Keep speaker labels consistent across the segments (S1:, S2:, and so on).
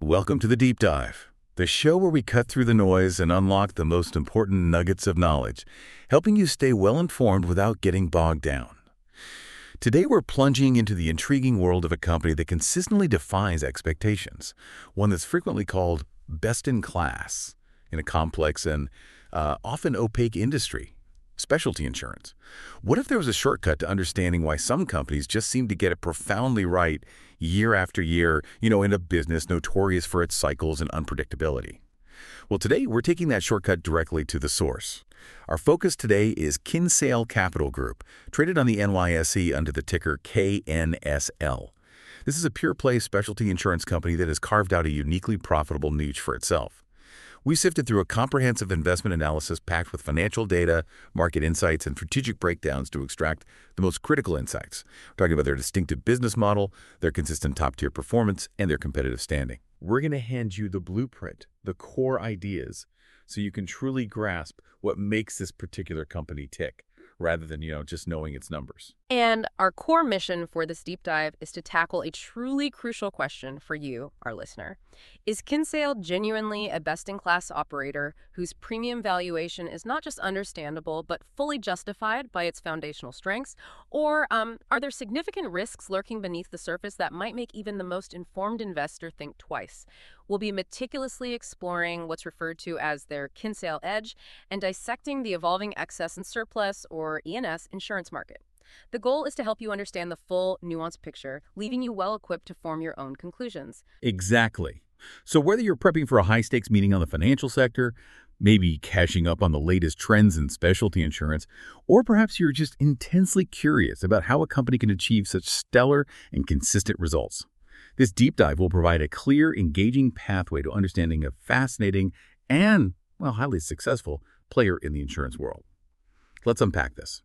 S1: Welcome to the Deep Dive, the show where we cut through the noise and unlock the most important nuggets of knowledge, helping you stay well-informed without getting bogged down. Today we're plunging into the intriguing world of a company that consistently defies expectations, one that's frequently called best in class in a complex and often opaque industry. Specialty insurance. What if there was a shortcut to understanding why some companies just seem to get it profoundly right year after year, in a business notorious for its cycles and unpredictability? Well, today we're taking that shortcut directly to the source. Our focus today is Kinsale Capital Group, traded on the NYSE under the ticker KNSL. This is a pure-play specialty insurance company that has carved out a uniquely profitable niche for itself. We sifted through a comprehensive investment analysis packed with financial data, market insights, and strategic breakdowns to extract the most critical insights. We're talking about their distinctive business model, their consistent top-tier performance, and their competitive standing. We're going to hand you the blueprint, the core ideas, so you can truly grasp what makes this particular company tick, rather than, just knowing its numbers.
S2: And our core mission for this deep dive is to tackle a truly crucial question for you, our listener. Is Kinsale genuinely a best-in-class operator whose premium valuation is not just understandable but fully justified by its foundational strengths? Or are there significant risks lurking beneath the surface that might make even the most informed investor think twice? We'll be meticulously exploring what's referred to as their Kinsale edge and dissecting the evolving excess and surplus, or E&S, insurance market. The goal is to help you understand the full, nuanced picture, leaving you well-equipped to form your own conclusions.
S1: Exactly. So whether you're prepping for a high-stakes meeting on the financial sector, maybe cashing up on the latest trends in specialty insurance, or perhaps you're just intensely curious about how a company can achieve such stellar and consistent results, this deep dive will provide a clear, engaging pathway to understanding a fascinating and, highly successful player in the insurance world. Let's unpack this.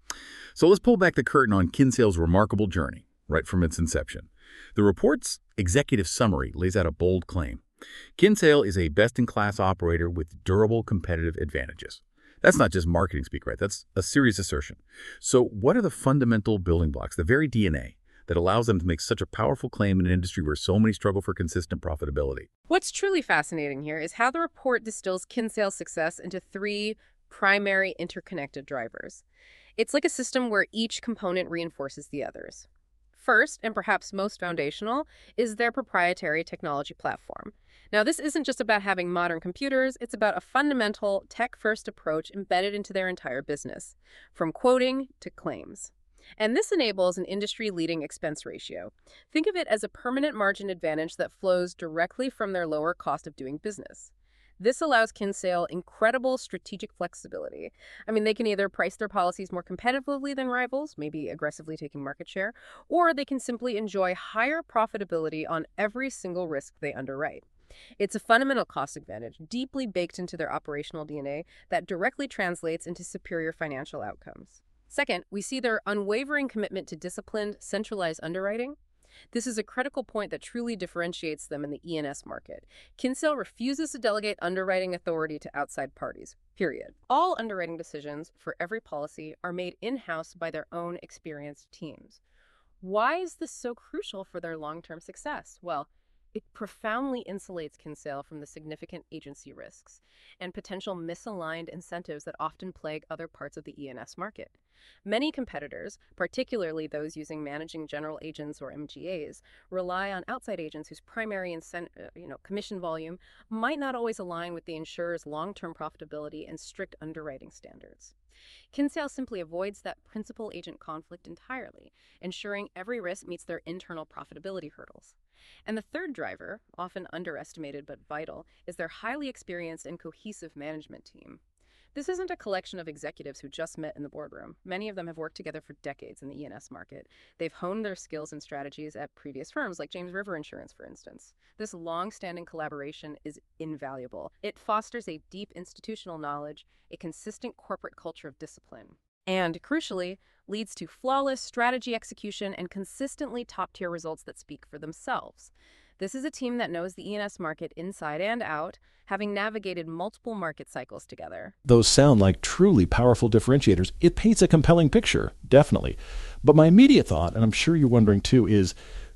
S1: So let's pull back the curtain on Kinsale's remarkable journey, right from its inception. The report's executive summary lays out a bold claim. Kinsale is a best-in-class operator with durable competitive advantages. That's not just marketing speak, right? That's a serious assertion. So what are the fundamental building blocks, the very DNA, that allows them to make such a powerful claim in an industry where so many struggle for consistent profitability?
S2: What's truly fascinating here is how the report distills Kinsale's success into three primary interconnected drivers. It's like a system where each component reinforces the others. First, and perhaps most foundational, is their proprietary technology platform. Now, this isn't just about having modern computers, it's about a fundamental tech-first approach embedded into their entire business, from quoting to claims. And this enables an industry-leading expense ratio. Think of it as a permanent margin advantage that flows directly from their lower cost of doing business. This allows Kinsale incredible strategic flexibility. They can either price their policies more competitively than rivals, maybe aggressively taking market share, or they can simply enjoy higher profitability on every single risk they underwrite. It's a fundamental cost advantage, deeply baked into their operational DNA, that directly translates into superior financial outcomes. Second, we see their unwavering commitment to disciplined, centralized underwriting. This is a critical point that truly differentiates them in the E&S market. Kinsale refuses to delegate underwriting authority to outside parties, period. All underwriting decisions for every policy are made in-house by their own experienced teams. Why is this so crucial for their long-term success? Well, it profoundly insulates Kinsale from the significant agency risks and potential misaligned incentives that often plague other parts of the E&S market. Many competitors, particularly those using managing general agents or MGAs, rely on outside agents whose primary commission volume might not always align with the insurer's long-term profitability and strict underwriting standards. Kinsale simply avoids that principal-agent conflict entirely, ensuring every risk meets their internal profitability hurdles. And the third driver, often underestimated but vital, is their highly experienced and cohesive management team. This isn't a collection of executives who just met in the boardroom. Many of them have worked together for decades in the E&S market. They've honed their skills and strategies at previous firms like James River Insurance, for instance. This long-standing collaboration is invaluable. It fosters a deep institutional knowledge, a consistent corporate culture of discipline, and, crucially, leads to flawless strategy execution and consistently top-tier results that speak for themselves. This is a team that knows the E&S market inside and out, having navigated multiple market cycles together.
S3: Those sound like truly powerful differentiators. It paints a compelling picture, definitely. But my immediate thought, and I'm sure you're wondering too, is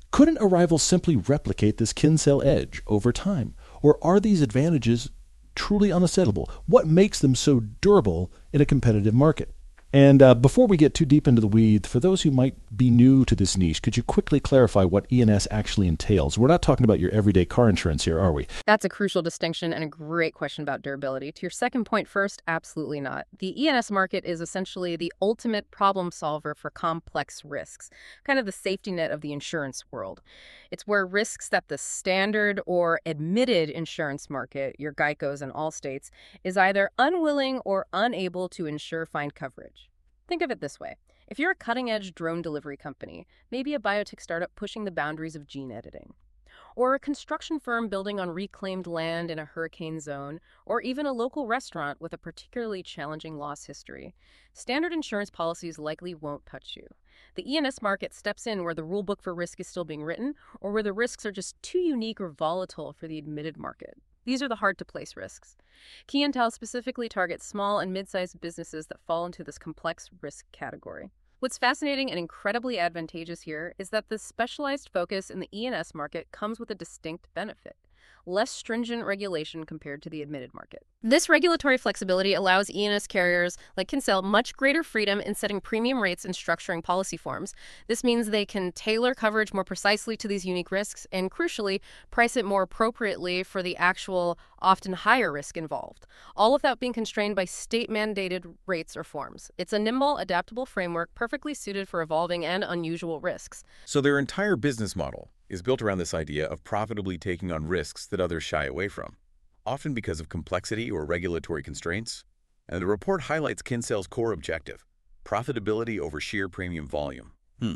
S3: Couldn't a rival simply replicate this Kinsale edge over time? Or are these advantages truly unassailable? What makes them so durable in a competitive market? And before we get too deep into the weeds, for those who might be new to this niche, could you quickly clarify what E&S actually entails? We're not talking about your everyday car insurance here, are we?
S2: That's a crucial distinction and a great question about durability. To your second point first, absolutely not. The E&S market is essentially the ultimate problem solver for complex risks, kind of the safety net of the insurance world. It's where risks that the standard or admitted insurance market, your Geicos and Allstates, is either unwilling or unable to ensure find coverage. Think of it this way. If you're a cutting-edge drone delivery company, maybe a biotech startup pushing the boundaries of gene editing, or a construction firm building on reclaimed land in a hurricane zone, or even a local restaurant with a particularly challenging loss history, standard insurance policies likely won't touch you. The E&S market steps in where the rulebook for risk is still being written, or where the risks are just too unique or volatile for the admitted market. These are the hard-to-place risks. Key-Intel specifically targets small and mid-sized businesses that fall into this complex risk category. What's fascinating and incredibly advantageous here is that this specialized focus in the E&S market comes with a distinct benefit: less stringent regulation compared to the admitted market. This regulatory flexibility allows E&S carriers like Kinsale much greater freedom in setting premium rates and structuring policy forms. This means they can tailor coverage more precisely to these unique risks and, crucially, price it more appropriately for the actual, often higher risk involved, all without being constrained by state-mandated rates or forms. It's a nimble, adaptable framework perfectly suited for evolving and unusual risks.
S1: So their entire business model is built around this idea of profitably taking on risks that others shy away from, often because of complexity or regulatory constraints. And the report highlights Kinsale's core objective: profitability over sheer premium volume.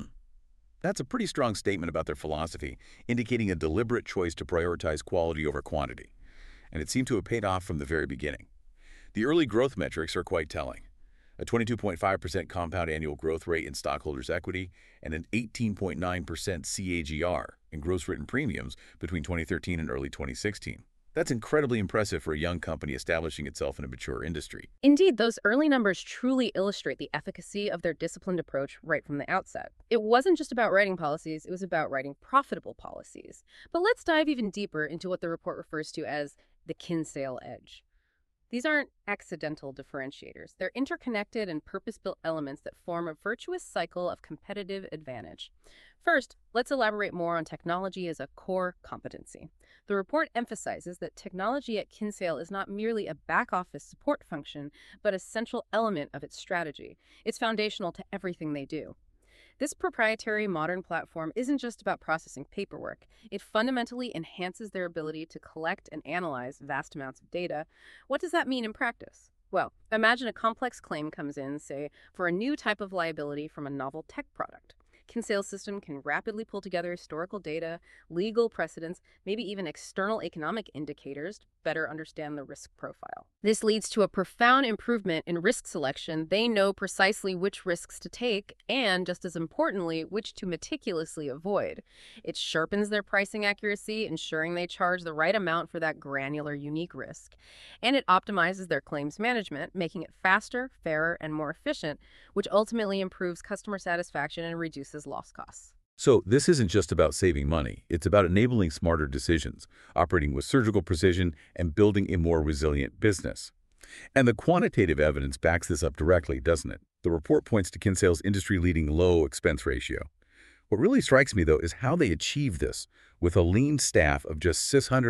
S1: That's a pretty strong statement about their philosophy, indicating a deliberate choice to prioritize quality over quantity. And it seemed to have paid off from the very beginning. The early growth metrics are quite telling: a 22.5% compound annual growth rate in stockholders' equity and an 18.9% CAGR in gross written premiums between 2013 and early 2016. That's incredibly impressive for a young company establishing itself in a mature industry.
S2: Indeed, those early numbers truly illustrate the efficacy of their disciplined approach right from the outset. It wasn't just about writing policies, it was about writing profitable policies. But let's dive even deeper into what the report refers to as the Kinsale edge. These aren't accidental differentiators. They're interconnected and purpose-built elements that form a virtuous cycle of competitive advantage. First, let's elaborate more on technology as a core competency. The report emphasizes that technology at Kinsale is not merely a back-office support function, but a central element of its strategy. It's foundational to everything they do. This proprietary modern platform isn't just about processing paperwork. It fundamentally enhances their ability to collect and analyze vast amounts of data. What does that mean in practice? Well, imagine a complex claim comes in, say, for a new type of liability from a novel tech product. Kinsale's system can rapidly pull together historical data, legal precedents, maybe even external economic indicators to better understand the risk profile. This leads to a profound improvement in risk selection. They know precisely which risks to take and, just as importantly, which to meticulously avoid. It sharpens their pricing accuracy, ensuring they charge the right amount for that granular, unique risk. And it optimizes their claims management, making it faster, fairer, and more efficient, which ultimately improves customer satisfaction and reduces loss costs.
S1: So this isn't just about saving money. It's about enabling smarter decisions, operating with surgical precision, and building a more resilient business. And the quantitative evidence backs this up directly, doesn't it? The report points to Kinsale's industry-leading low expense ratio. What really strikes me, though, is how they achieve this with a lean staff of just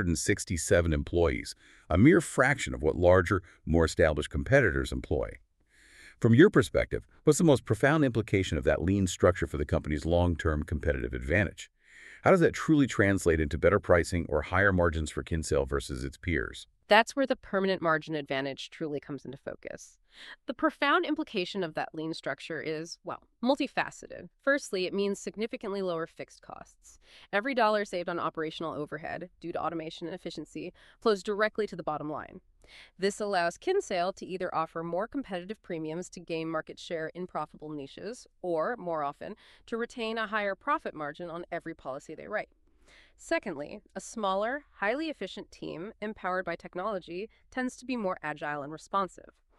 S1: 667 employees, a mere fraction of what larger, more established competitors employ. From your perspective, what's the most profound implication of that lean structure for the company's long-term competitive advantage? How does that truly translate into better pricing or higher margins for Kinsale versus its peers?
S2: That's where the permanent margin advantage truly comes into focus. The profound implication of that lean structure is, well, multifaceted. Firstly, it means significantly lower fixed costs. Every dollar saved on operational overhead, due to automation and efficiency, flows directly to the bottom line. This allows Kinsale to either offer more competitive premiums to gain market share in profitable niches, or, more often, to retain a higher profit margin on every policy they write. Secondly, a smaller, highly efficient team empowered by technology tends to be more agile and responsive.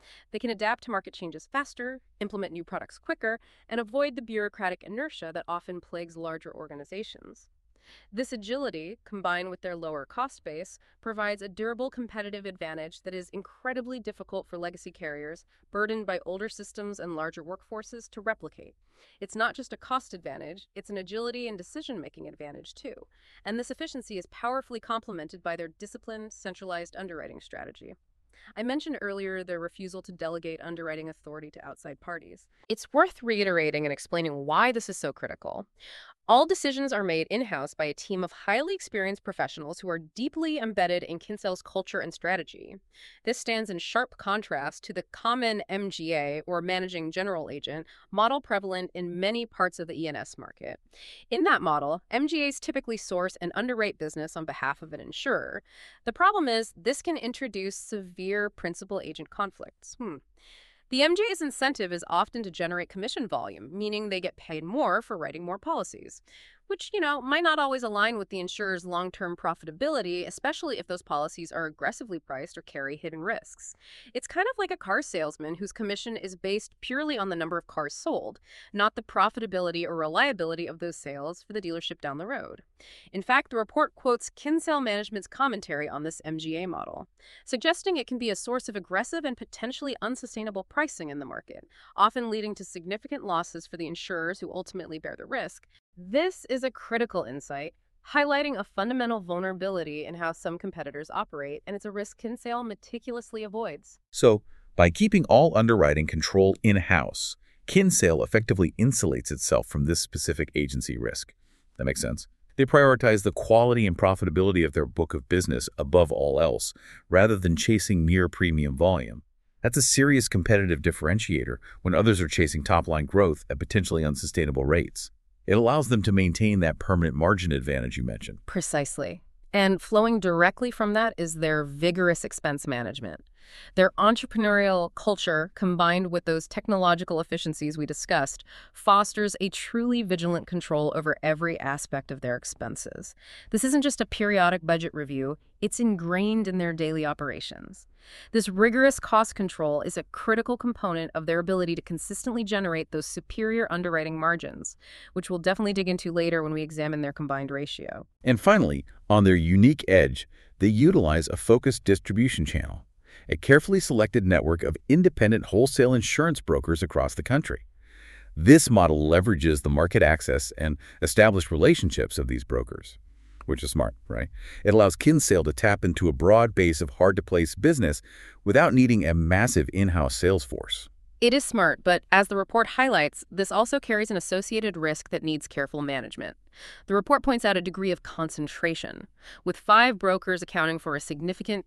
S2: They can adapt to market changes faster, implement new products quicker, and avoid the bureaucratic inertia that often plagues larger organizations. This agility, combined with their lower cost base, provides a durable competitive advantage that is incredibly difficult for legacy carriers, burdened by older systems and larger workforces, to replicate. It's not just a cost advantage, it's an agility and decision-making advantage too. And this efficiency is powerfully complemented by their disciplined, centralized underwriting strategy. I mentioned earlier their refusal to delegate underwriting authority to outside parties. It's worth reiterating and explaining why this is so critical. All decisions are made in-house by a team of highly experienced professionals who are deeply embedded in Kinsale's culture and strategy. This stands in sharp contrast to the common MGA, or managing general agent, model prevalent in many parts of the E&S market. In that model, MGAs typically source and underwrite business on behalf of an insurer. The problem is, this can introduce severe principal-agent conflicts. The MGA's incentive is often to generate commission volume, meaning they get paid more for writing more policies, which, might not always align with the insurer's long-term profitability, especially if those policies are aggressively priced or carry hidden risks. It's kind of like a car salesman whose commission is based purely on the number of cars sold, not the profitability or reliability of those sales for the dealership down the road. In fact, the report quotes Kinsale Management's commentary on this MGA model, suggesting it can be a source of aggressive and potentially unsustainable pricing in the market, often leading to significant losses for the insurers who ultimately bear the risk. This is a critical insight, highlighting a fundamental vulnerability in how some competitors operate, and it's a risk Kinsale meticulously avoids.
S1: So, by keeping all underwriting control in-house, Kinsale effectively insulates itself from this specific agency risk. That makes sense. They prioritize the quality and profitability of their book of business above all else, rather than chasing mere premium volume. That's a serious competitive differentiator when others are chasing top-line growth at potentially unsustainable rates. It allows them to maintain that permanent margin advantage you mentioned.
S2: Precisely. And flowing directly from that is their vigorous expense management. Their entrepreneurial culture, combined with those technological efficiencies we discussed, fosters a truly vigilant control over every aspect of their expenses. This isn't just a periodic budget review, it's ingrained in their daily operations. This rigorous cost control is a critical component of their ability to consistently generate those superior underwriting margins, which we'll definitely dig into later when we examine their combined ratio.
S1: And finally, on their unique edge, they utilize a focused distribution channel, a carefully selected network of independent wholesale insurance brokers across the country. This model leverages the market access and established relationships of these brokers, which is smart, right? It allows Kinsale to tap into a broad base of hard-to-place business without needing a massive in-house sales force.
S2: It is smart, but as the report highlights, this also carries an associated risk that needs careful management. The report points out a degree of concentration, with 5 brokers accounting for a significant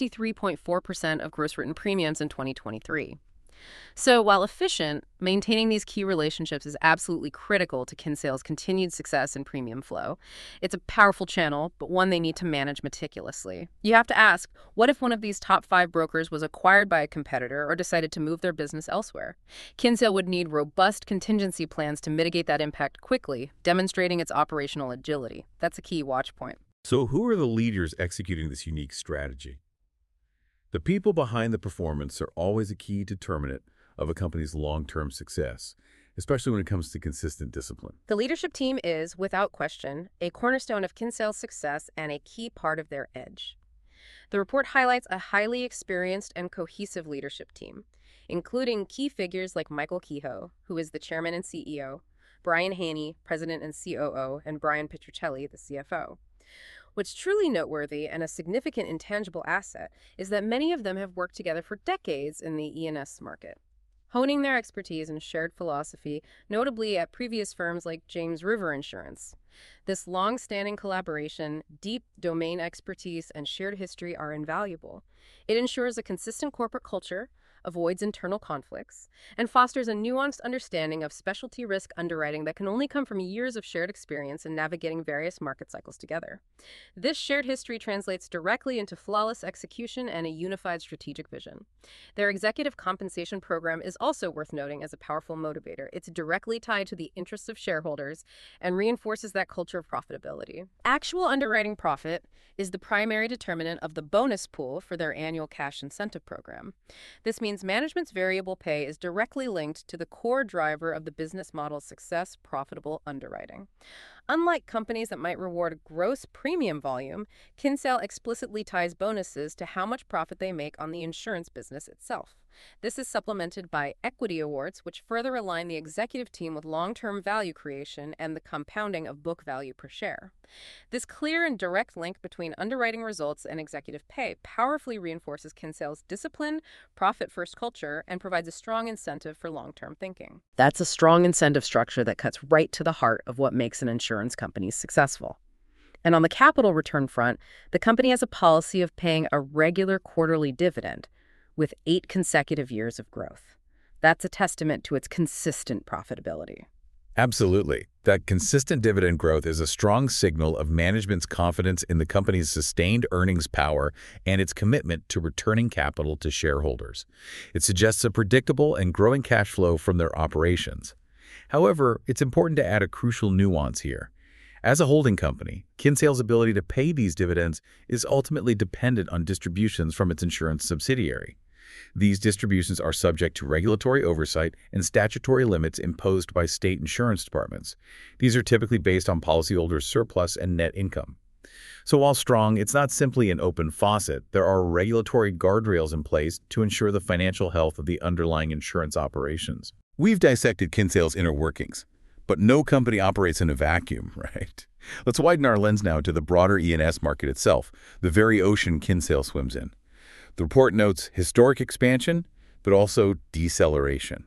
S2: 63.4% of gross written premiums in 2023. So while efficient, maintaining these key relationships is absolutely critical to Kinsale's continued success in premium flow. It's a powerful channel, but one they need to manage meticulously. You have to ask, what if one of these top 5 brokers was acquired by a competitor or decided to move their business elsewhere? Kinsale would need robust contingency plans to mitigate that impact quickly, demonstrating its operational agility. That's a key watch point.
S1: So who are the leaders executing this unique strategy? The people behind the performance are always a key determinant of a company's long-term success, especially when it comes to consistent discipline.
S2: The leadership team is, without question, a cornerstone of Kinsale's success and a key part of their edge. The report highlights a highly experienced and cohesive leadership team, including key figures like Michael Kehoe, who is the chairman and CEO, Brian Haney, president and COO, and Brian Pietritelli, the CFO. What's truly noteworthy and a significant intangible asset is that many of them have worked together for decades in the E&S market, honing their expertise and shared philosophy, notably at previous firms like James River Insurance. This long-standing collaboration, deep domain expertise, and shared history are invaluable. It ensures a consistent corporate culture, avoids internal conflicts, and fosters a nuanced understanding of specialty risk underwriting that can only come from years of shared experience in navigating various market cycles together. This shared history translates directly into flawless execution and a unified strategic vision. Their executive compensation program is also worth noting as a powerful motivator. It's directly tied to the interests of shareholders and reinforces that culture of profitability. Actual underwriting profit is the primary determinant of the bonus pool for their annual cash incentive program. This means means management's variable pay is directly linked to the core driver of the business model's success, profitable underwriting. Unlike companies that might reward gross premium volume, Kinsale explicitly ties bonuses to how much profit they make on the insurance business itself. This is supplemented by equity awards, which further align the executive team with long-term value creation and the compounding of book value per share. This clear and direct link between underwriting results and executive pay powerfully reinforces Kinsale's discipline, profit-first culture, and provides a strong incentive for long-term thinking. That's a strong incentive structure that cuts right to the heart of what makes an insurance company successful. And on the capital return front, the company has a policy of paying a regular quarterly dividend with 8 consecutive years of growth. That's a testament to its consistent profitability.
S1: Absolutely. That consistent dividend growth is a strong signal of management's confidence in the company's sustained earnings power and its commitment to returning capital to shareholders. It suggests a predictable and growing cash flow from their operations. However, it's important to add a crucial nuance here. As a holding company, Kinsale's ability to pay these dividends is ultimately dependent on distributions from its insurance subsidiary. These distributions are subject to regulatory oversight and statutory limits imposed by state insurance departments. These are typically based on policyholders' surplus and net income. So while strong, it's not simply an open faucet. There are regulatory guardrails in place to ensure the financial health of the underlying insurance operations. We've dissected Kinsale's inner workings, but no company operates in a vacuum, right? Let's widen our lens now to the broader E&S market itself, the very ocean Kinsale swims in. The report notes historic expansion, but also deceleration.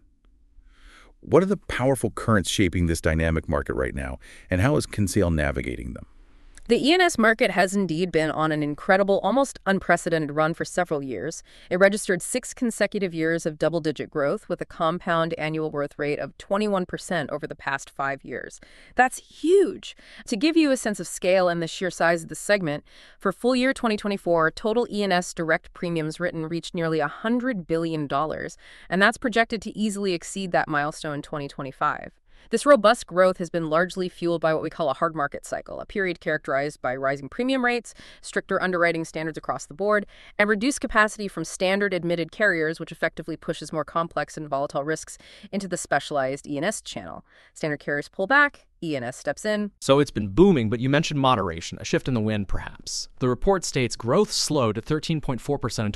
S1: What are the powerful currents shaping this dynamic market right now, and how is Kinsale navigating them?
S2: The E&S market has indeed been on an incredible, almost unprecedented run for several years. It registered 6 consecutive years of double-digit growth with a compound annual growth rate of 21% over the past 5 years. That's huge. To give you a sense of scale and the sheer size of the segment, for full year 2024, total E&S direct premiums written reached nearly $100 billion, and that's projected to easily exceed that milestone in 2025. This robust growth has been largely fueled by what we call a hard market cycle, a period characterized by rising premium rates, stricter underwriting standards across the board, and reduced capacity from standard admitted carriers, which effectively pushes more complex and volatile risks into the specialized E&S channel. Standard carriers pull back, E&S steps in.
S4: So it's been booming, but you mentioned moderation, a shift in the wind perhaps. The report states growth slowed to 13.4% in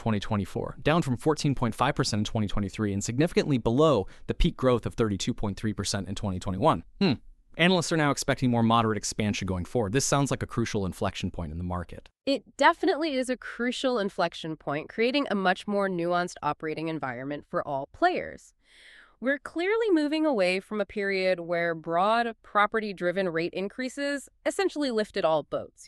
S4: 2024, down from 14.5% in 2023 and significantly below the peak growth of 32.3% in 2021. Analysts are now expecting more moderate expansion going forward. This sounds like a crucial inflection point in the market.
S2: It definitely is a crucial inflection point, creating a much more nuanced operating environment for all players. We're clearly moving away from a period where broad, property-driven rate increases essentially lifted all boats,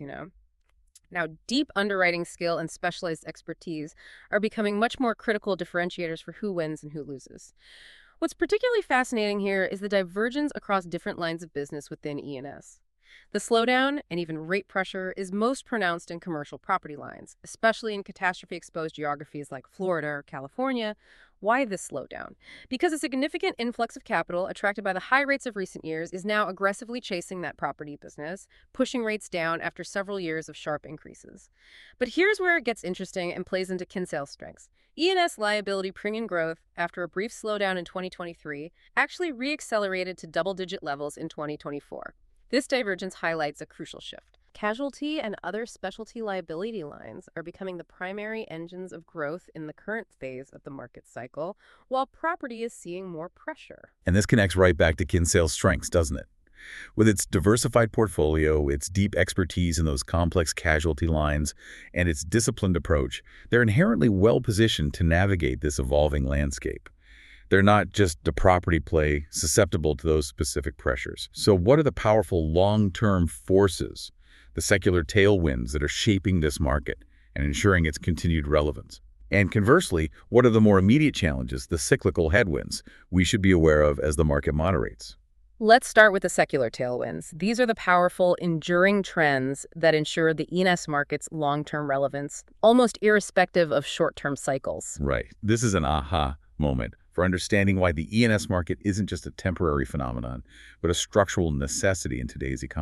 S2: Now, deep underwriting skill and specialized expertise are becoming much more critical differentiators for who wins and who loses. What's particularly fascinating here is the divergence across different lines of business within E&S. The slowdown and even rate pressure is most pronounced in commercial property lines, especially in catastrophe-exposed geographies like Florida or California. Why this slowdown? Because a significant influx of capital attracted by the high rates of recent years is now aggressively chasing that property business, pushing rates down after several years of sharp increases. But here's where it gets interesting and plays into Kinsale's strengths. E&S liability premium growth, after a brief slowdown in 2023, actually reaccelerated to double-digit levels in 2024. This divergence highlights a crucial shift. Casualty and other specialty liability lines are becoming the primary engines of growth in the current phase of the market cycle, while property is seeing more pressure.
S1: And this connects right back to Kinsale's strengths, doesn't it? With its diversified portfolio, its deep expertise in those complex casualty lines, and its disciplined approach, they're inherently well-positioned to navigate this evolving landscape. They're not just a property play susceptible to those specific pressures. So what are the powerful long-term forces, the secular tailwinds that are shaping this market and ensuring its continued relevance? And conversely, what are the more immediate challenges, the cyclical headwinds, we should be aware of as the market moderates?
S2: Let's start with the secular tailwinds. These are the powerful, enduring trends that ensure the E&S market's long-term relevance, almost irrespective of short-term cycles.
S1: Right. This is an aha moment for understanding why the E&S market isn't just a temporary phenomenon, but a structural necessity in today's economy.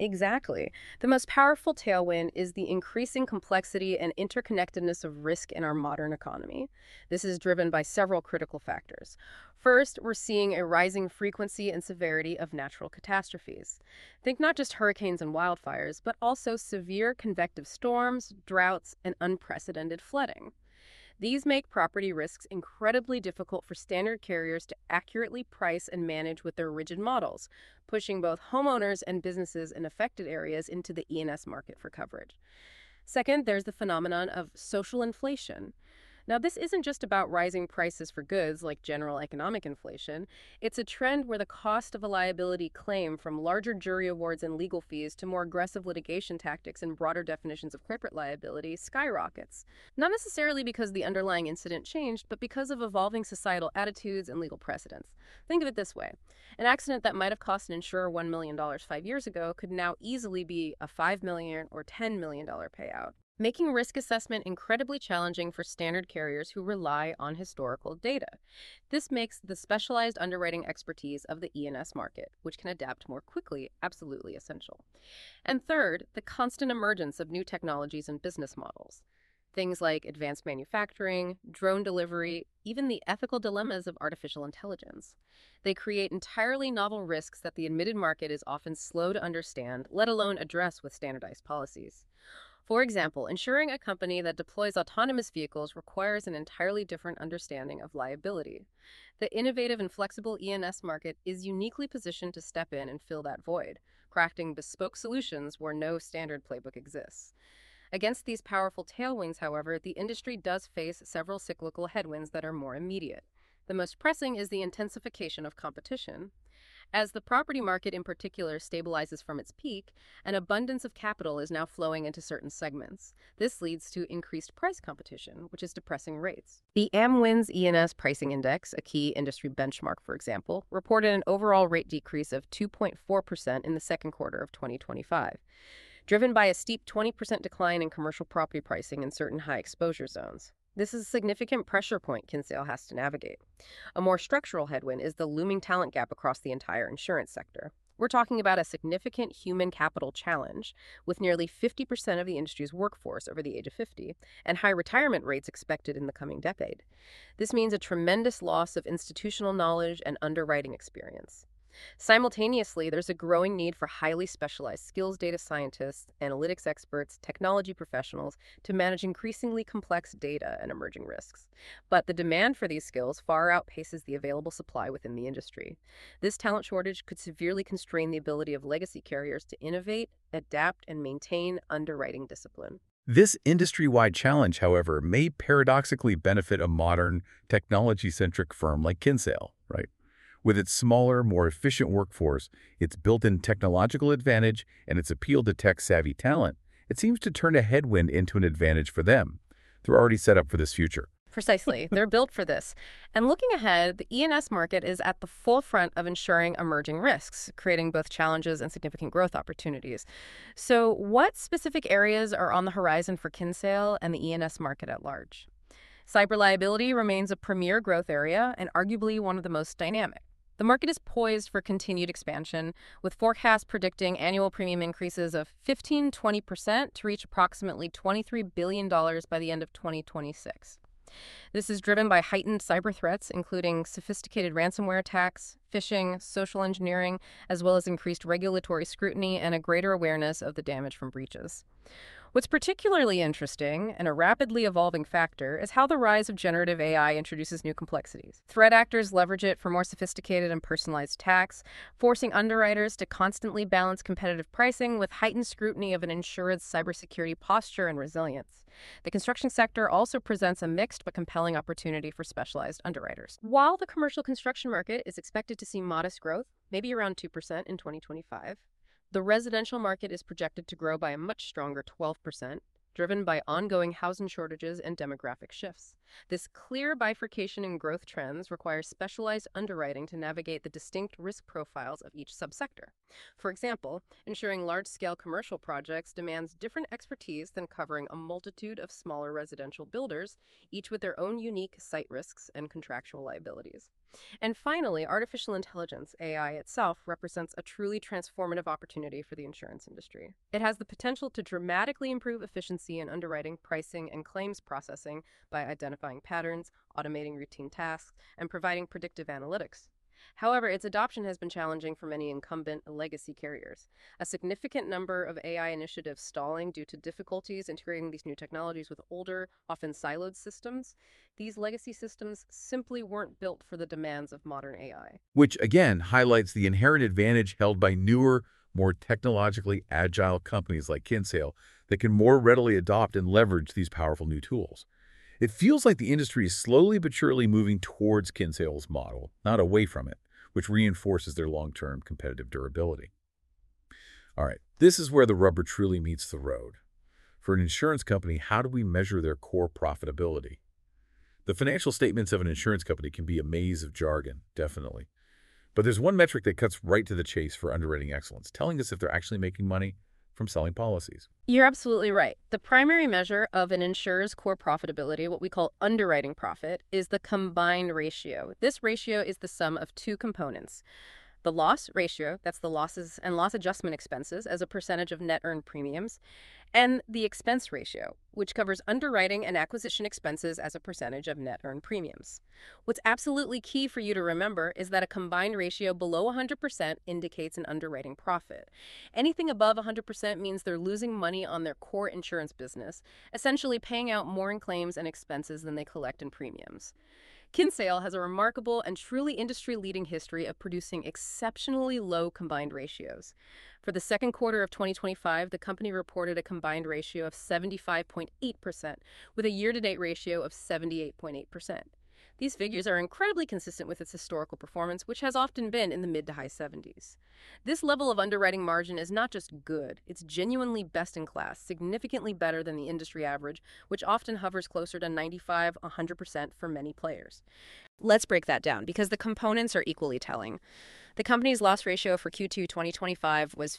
S2: Exactly. The most powerful tailwind is the increasing complexity and interconnectedness of risk in our modern economy. This is driven by several critical factors. First, we're seeing a rising frequency and severity of natural catastrophes. Think not just hurricanes and wildfires, but also severe convective storms, droughts, and unprecedented flooding. These make property risks incredibly difficult for standard carriers to accurately price and manage with their rigid models, pushing both homeowners and businesses in affected areas into the E&S market for coverage. Second, there's the phenomenon of social inflation. Now, this isn't just about rising prices for goods like general economic inflation. It's a trend where the cost of a liability claim, from larger jury awards and legal fees to more aggressive litigation tactics and broader definitions of corporate liability, skyrockets. Not necessarily because the underlying incident changed, but because of evolving societal attitudes and legal precedents. Think of it this way. An accident that might have cost an insurer $1 million 5 years ago could now easily be a $5 million or $10 million payout, making risk assessment incredibly challenging for standard carriers who rely on historical data. This makes the specialized underwriting expertise of the E&S market, which can adapt more quickly, absolutely essential. And third, the constant emergence of new technologies and business models. Things like advanced manufacturing, drone delivery, even the ethical dilemmas of artificial intelligence. They create entirely novel risks that the admitted market is often slow to understand, let alone address with standardized policies. For example, insuring a company that deploys autonomous vehicles requires an entirely different understanding of liability. The innovative and flexible E&S market is uniquely positioned to step in and fill that void, crafting bespoke solutions where no standard playbook exists. Against these powerful tailwinds, however, the industry does face several cyclical headwinds that are more immediate. The most pressing is the intensification of competition. As the property market in particular stabilizes from its peak, an abundance of capital is now flowing into certain segments. This leads to increased price competition, which is depressing rates. The AmWins E&S Pricing Index, a key industry benchmark, for example, reported an overall rate decrease of 2.4% in the second quarter of 2025, driven by a steep 20% decline in commercial property pricing in certain high-exposure zones. This is a significant pressure point Kinsale has to navigate. A more structural headwind is the looming talent gap across the entire insurance sector. We're talking about a significant human capital challenge, with nearly 50% of the industry's workforce over the age of 50, and high retirement rates expected in the coming decade. This means a tremendous loss of institutional knowledge and underwriting experience. Simultaneously, there's a growing need for highly specialized skills data scientists, analytics experts, technology professionals to manage increasingly complex data and emerging risks. But the demand for these skills far outpaces the available supply within the industry. This talent shortage could severely constrain the ability of legacy carriers to innovate, adapt, and maintain underwriting discipline.
S1: This industry-wide challenge, however, may paradoxically benefit a modern, technology-centric firm like Kinsale, right? With its smaller, more efficient workforce, its built-in technological advantage, and its appeal to tech-savvy talent, it seems to turn a headwind into an advantage for them. They're already set up for this future.
S2: Precisely. They're built for this. And looking ahead, the E&S market is at the forefront of ensuring emerging risks, creating both challenges and significant growth opportunities. So what specific areas are on the horizon for Kinsale and the E&S market at large? Cyber liability remains a premier growth area and arguably one of the most dynamic. The market is poised for continued expansion, with forecasts predicting annual premium increases of 15–20% to reach approximately $23 billion by the end of 2026. This is driven by heightened cyber threats, including sophisticated ransomware attacks, phishing, social engineering, as well as increased regulatory scrutiny and a greater awareness of the damage from breaches. What's particularly interesting, and a rapidly evolving factor, is how the rise of generative AI introduces new complexities. Threat actors leverage it for more sophisticated and personalized attacks, forcing underwriters to constantly balance competitive pricing with heightened scrutiny of an insured's cybersecurity posture and resilience. The construction sector also presents a mixed but compelling opportunity for specialized underwriters. While the commercial construction market is expected to see modest growth, maybe around 2% in 2025, the residential market is projected to grow by a much stronger 12%, driven by ongoing housing shortages and demographic shifts. This clear bifurcation in growth trends requires specialized underwriting to navigate the distinct risk profiles of each subsector. For example, ensuring large-scale commercial projects demands different expertise than covering a multitude of smaller residential builders, each with their own unique site risks and contractual liabilities. And finally, artificial intelligence, AI itself, represents a truly transformative opportunity for the insurance industry. It has the potential to dramatically improve efficiency in underwriting, pricing, and claims processing by identifying patterns, automating routine tasks, and providing predictive analytics. However, its adoption has been challenging for many incumbent legacy carriers. A significant number of AI initiatives stalling due to difficulties integrating these new technologies with older, often siloed systems. These legacy systems simply weren't built for the demands of modern AI.
S1: Which, again, highlights the inherent advantage held by newer, more technologically agile companies like Kinsale that can more readily adopt and leverage these powerful new tools. It feels like the industry is slowly but surely moving towards Kinsale's model, not away from it, which reinforces their long-term competitive durability. All right, this is where the rubber truly meets the road. For an insurance company, how do we measure their core profitability? The financial statements of an insurance company can be a maze of jargon, definitely. But there's one metric that cuts right to the chase for underwriting excellence, telling us if they're actually making money from selling policies.
S2: You're absolutely right. The primary measure of an insurer's core profitability, what we call underwriting profit, is the combined ratio. This ratio is the sum of two components. The loss ratio, that's the losses and loss adjustment expenses as a percentage of net earned premiums, and the expense ratio, which covers underwriting and acquisition expenses as a percentage of net earned premiums. What's absolutely key for you to remember is that a combined ratio below 100% indicates an underwriting profit. Anything above 100% means they're losing money on their core insurance business, essentially paying out more in claims and expenses than they collect in premiums. Kinsale has a remarkable and truly industry-leading history of producing exceptionally low combined ratios. For the second quarter of 2025, the company reported a combined ratio of 75.8%, with a year-to-date ratio of 78.8%. These figures are incredibly consistent with its historical performance, which has often been in the mid to high 70s. This level of underwriting margin is not just good, it's genuinely best in class, significantly better than the industry average, which often hovers closer to 95–100% for many players. Let's break that down, because the components are equally telling. The company's loss ratio for Q2 2025 was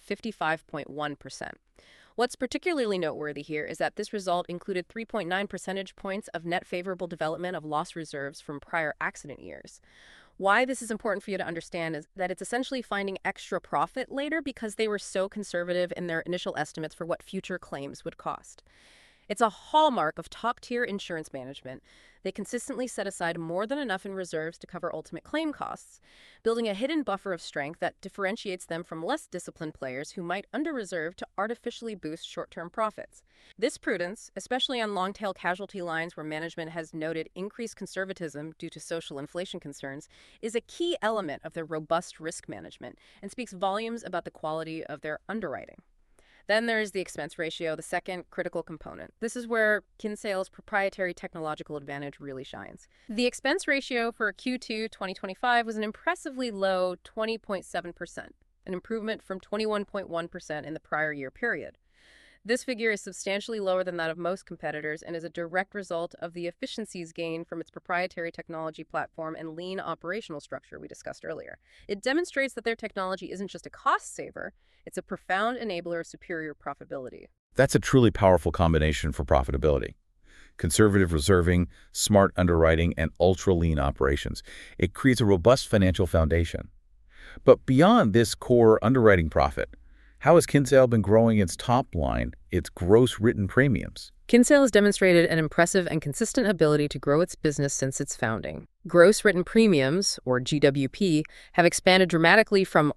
S2: 55.1%. What's particularly noteworthy here is that this result included 3.9 percentage points of net favorable development of loss reserves from prior accident years. Why this is important for you to understand is that it's essentially finding extra profit later because they were so conservative in their initial estimates for what future claims would cost. It's a hallmark of top-tier insurance management. They consistently set aside more than enough in reserves to cover ultimate claim costs, building a hidden buffer of strength that differentiates them from less disciplined players who might under-reserve to artificially boost short-term profits. This prudence, especially on long-tail casualty lines where management has noted increased conservatism due to social inflation concerns, is a key element of their robust risk management and speaks volumes about the quality of their underwriting. Then there's the expense ratio, the second critical component. This is where Kinsale's proprietary technological advantage really shines. The expense ratio for Q2 2025 was an impressively low 20.7%, an improvement from 21.1% in the prior year period. This figure is substantially lower than that of most competitors and is a direct result of the efficiencies gained from its proprietary technology platform and lean operational structure we discussed earlier. It demonstrates that their technology isn't just a cost saver, it's a profound enabler of superior profitability.
S1: That's a truly powerful combination for profitability. Conservative reserving, smart underwriting, and ultra-lean operations. It creates a robust financial foundation. But beyond this core underwriting profit, how has Kinsale been growing its top line, its gross written premiums?
S2: Kinsale has demonstrated an impressive and consistent ability to grow its business since its founding. Gross written premiums, or GWP, have expanded dramatically from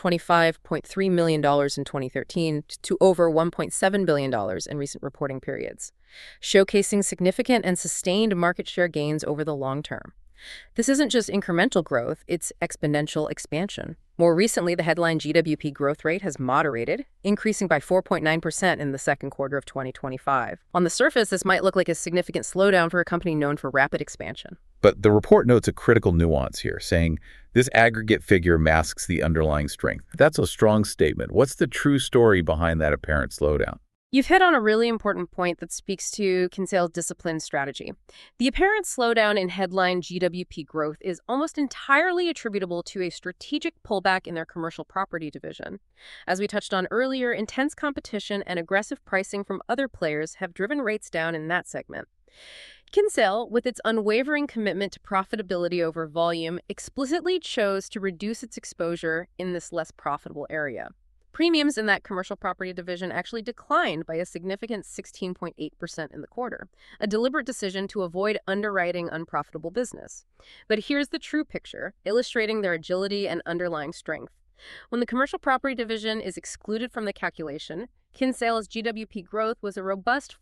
S2: $125.3 million in 2013 to over $1.7 billion in recent reporting periods, showcasing significant and sustained market share gains over the long term. This isn't just incremental growth, it's exponential expansion. More recently, the headline GWP growth rate has moderated, increasing by 4.9% in the second quarter of 2025. On the surface, this might look like a significant slowdown for a company known for rapid expansion.
S1: But the report notes a critical nuance here, saying this aggregate figure masks the underlying strength. That's a strong statement. What's the true story behind that apparent slowdown?
S2: You've hit on a really important point that speaks to Kinsale's discipline strategy. The apparent slowdown in headline GWP growth is almost entirely attributable to a strategic pullback in their commercial property division. As we touched on earlier, intense competition and aggressive pricing from other players have driven rates down in that segment. Kinsale, with its unwavering commitment to profitability over volume, explicitly chose to reduce its exposure in this less profitable area. Premiums in that commercial property division actually declined by a significant 16.8% in the quarter, a deliberate decision to avoid underwriting unprofitable business. But here's the true picture, illustrating their agility and underlying strength. When the commercial property division is excluded from the calculation, Kinsale's GWP growth was a robust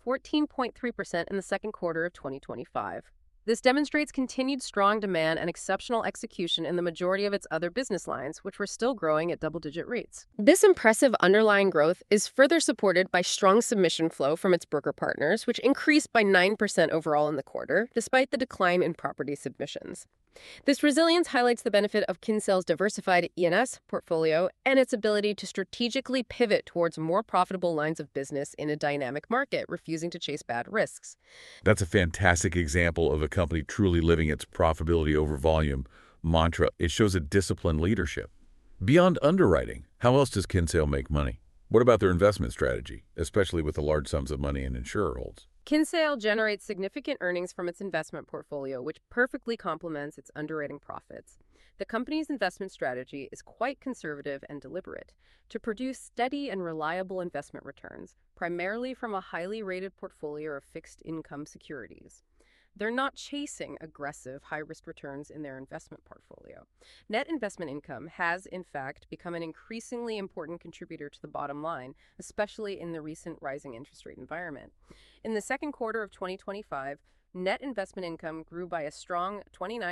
S2: 14.3% in the second quarter of 2025. This demonstrates continued strong demand and exceptional execution in the majority of its other business lines, which were still growing at double-digit rates. This impressive underlying growth is further supported by strong submission flow from its broker partners, which increased by 9% overall in the quarter, despite the decline in property submissions. This resilience highlights the benefit of Kinsale's diversified E&S portfolio and its ability to strategically pivot towards more profitable lines of business in a dynamic market, refusing to chase bad risks.
S1: That's a fantastic example of a company truly living its profitability over volume mantra. It shows a disciplined leadership. Beyond underwriting, how else does Kinsale make money? What about their investment strategy, especially with the large sums of money an insurer holds?
S2: Kinsale generates significant earnings from its investment portfolio, which perfectly complements its underwriting profits. The company's investment strategy is quite conservative and deliberate to produce steady and reliable investment returns, primarily from a highly rated portfolio of fixed income securities. They're not chasing aggressive, high-risk returns in their investment portfolio. Net investment income has, in fact, become an increasingly important contributor to the bottom line, especially in the recent rising interest rate environment. In the second quarter of 2025, net investment income grew by a strong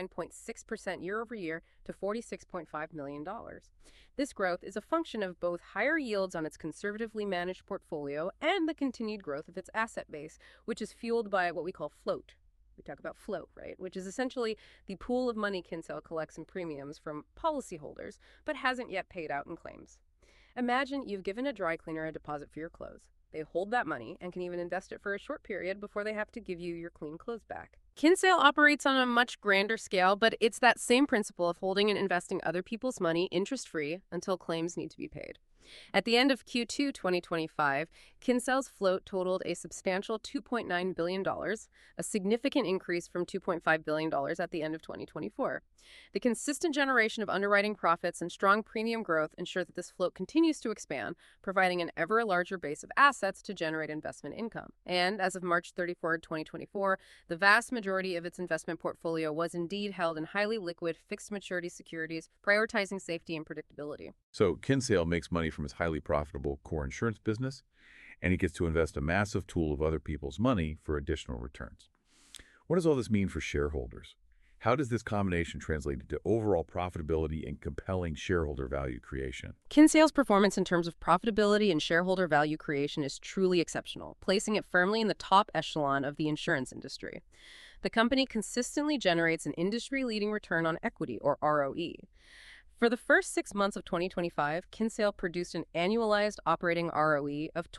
S2: 29.6% year-over-year to $46.5 million. This growth is a function of both higher yields on its conservatively managed portfolio and the continued growth of its asset base, which is fueled by what we call float. We talk about float, right? Which is essentially the pool of money Kinsale collects in premiums from policyholders, but hasn't yet paid out in claims. Imagine you've given a dry cleaner a deposit for your clothes. They hold that money and can even invest it for a short period before they have to give you your clean clothes back. Kinsale operates on a much grander scale, but it's that same principle of holding and investing other people's money interest-free until claims need to be paid. At the end of Q2 2025, Kinsale's float totaled a substantial $2.9 billion, a significant increase from $2.5 billion at the end of 2024. The consistent generation of underwriting profits and strong premium growth ensure that this float continues to expand, providing an ever larger base of assets to generate investment income. And as of March 34, 2024, the vast majority of its investment portfolio was indeed held in highly liquid, fixed maturity securities, prioritizing safety and predictability.
S1: So Kinsale makes money from its highly profitable core insurance business, and he gets to invest a massive tool of other people's money for additional returns. What does all this mean for shareholders? How does this combination translate into overall profitability and compelling shareholder value creation?
S2: Kinsale's performance in terms of profitability and shareholder value creation is truly exceptional, placing it firmly in the top echelon of the insurance industry. The company consistently generates an industry-leading return on equity, or ROE. For the first 6 months of 2025, Kinsale produced an annualized operating ROE of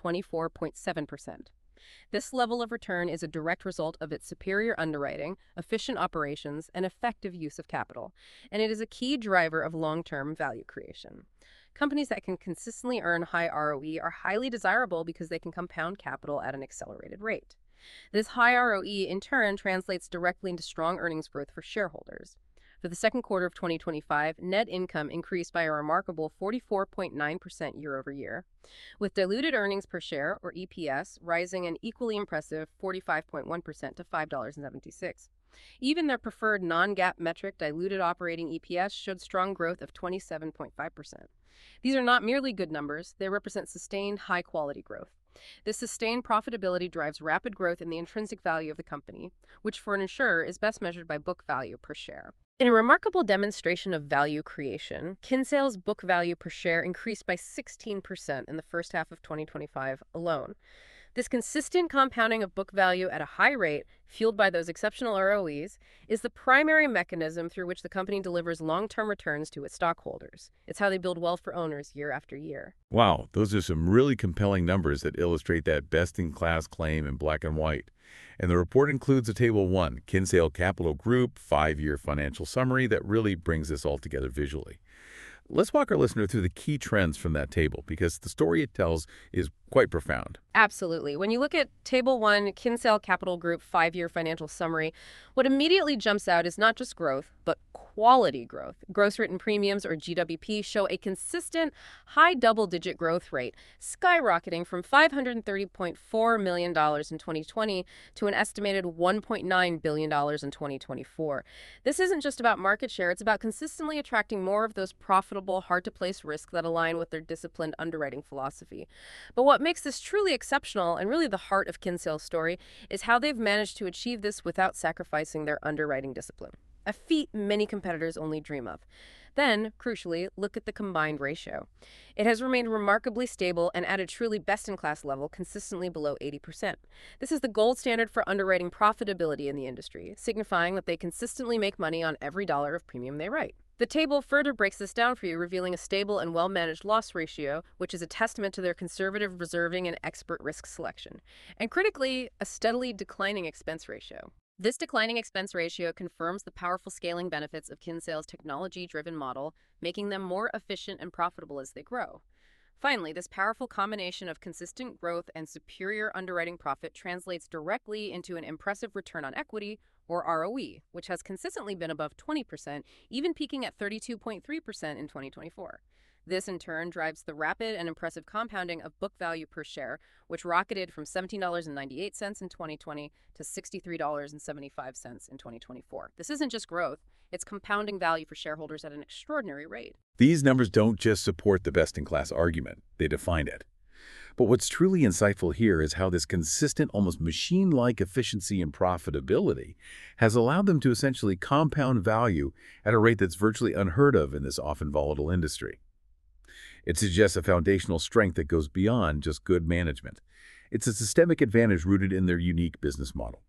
S2: 24.7%. This level of return is a direct result of its superior underwriting, efficient operations, and effective use of capital, and it is a key driver of long-term value creation. Companies that can consistently earn high ROE are highly desirable because they can compound capital at an accelerated rate. This high ROE, in turn, translates directly into strong earnings growth for shareholders. For the second quarter of 2025, net income increased by a remarkable 44.9% year-over-year, with diluted earnings per share, or EPS, rising an equally impressive 45.1% to $5.76. Even their preferred non-GAAP metric, diluted operating EPS, showed strong growth of 27.5%. These are not merely good numbers, they represent sustained, high-quality growth. This sustained profitability drives rapid growth in the intrinsic value of the company, which for an insurer is best measured by book value per share. In a remarkable demonstration of value creation, Kinsale's book value per share increased by 16% in the first half of 2025 alone. This consistent compounding of book value at a high rate, fueled by those exceptional ROEs, is the primary mechanism through which the company delivers long-term returns to its stockholders. It's how they build wealth for owners year after year.
S1: Wow, those are some really compelling numbers that illustrate that best-in-class claim in black and white. And the report includes a Table 1, Kinsale Capital Group 5-year financial summary that really brings this all together visually. Let's walk our listener through the key trends from that table because the story it tells is quite profound.
S2: Absolutely. When you look at Table 1, Kinsale Capital Group 5-year financial summary, what immediately jumps out is not just growth, but quality growth. Gross written premiums, or GWP, show a consistent high double-digit growth rate, skyrocketing from $530.4 million in 2020 to an estimated $1.9 billion in 2024. This isn't just about market share, it's about consistently attracting more of those profitable, hard-to-place risks that align with their disciplined underwriting philosophy. But what makes this truly exceptional, and really the heart of Kinsale's story, is how they've managed to achieve this without sacrificing their underwriting discipline, a feat many competitors only dream of. Then, crucially, look at the combined ratio. It has remained remarkably stable and at a truly best-in-class level, consistently below 80%. This is the gold standard for underwriting profitability in the industry, signifying that they consistently make money on every dollar of premium they write. The table further breaks this down for you, revealing a stable and well-managed loss ratio, which is a testament to their conservative reserving and expert risk selection. And critically, a steadily declining expense ratio. This declining expense ratio confirms the powerful scaling benefits of Kinsale's technology-driven model, making them more efficient and profitable as they grow. Finally, this powerful combination of consistent growth and superior underwriting profit translates directly into an impressive return on equity, or ROE, which has consistently been above 20%, even peaking at 32.3% in 2024. This, in turn, drives the rapid and impressive compounding of book value per share, which rocketed from $17.98 in 2020 to $63.75 in 2024. This isn't just growth, it's compounding value for shareholders at an extraordinary rate.
S1: These numbers don't just support the best-in-class argument, they define it. But what's truly insightful here is how this consistent, almost machine-like efficiency and profitability has allowed them to essentially compound value at a rate that's virtually unheard of in this often volatile industry. It suggests a foundational strength that goes beyond just good management. It's a systemic advantage rooted in their unique business model.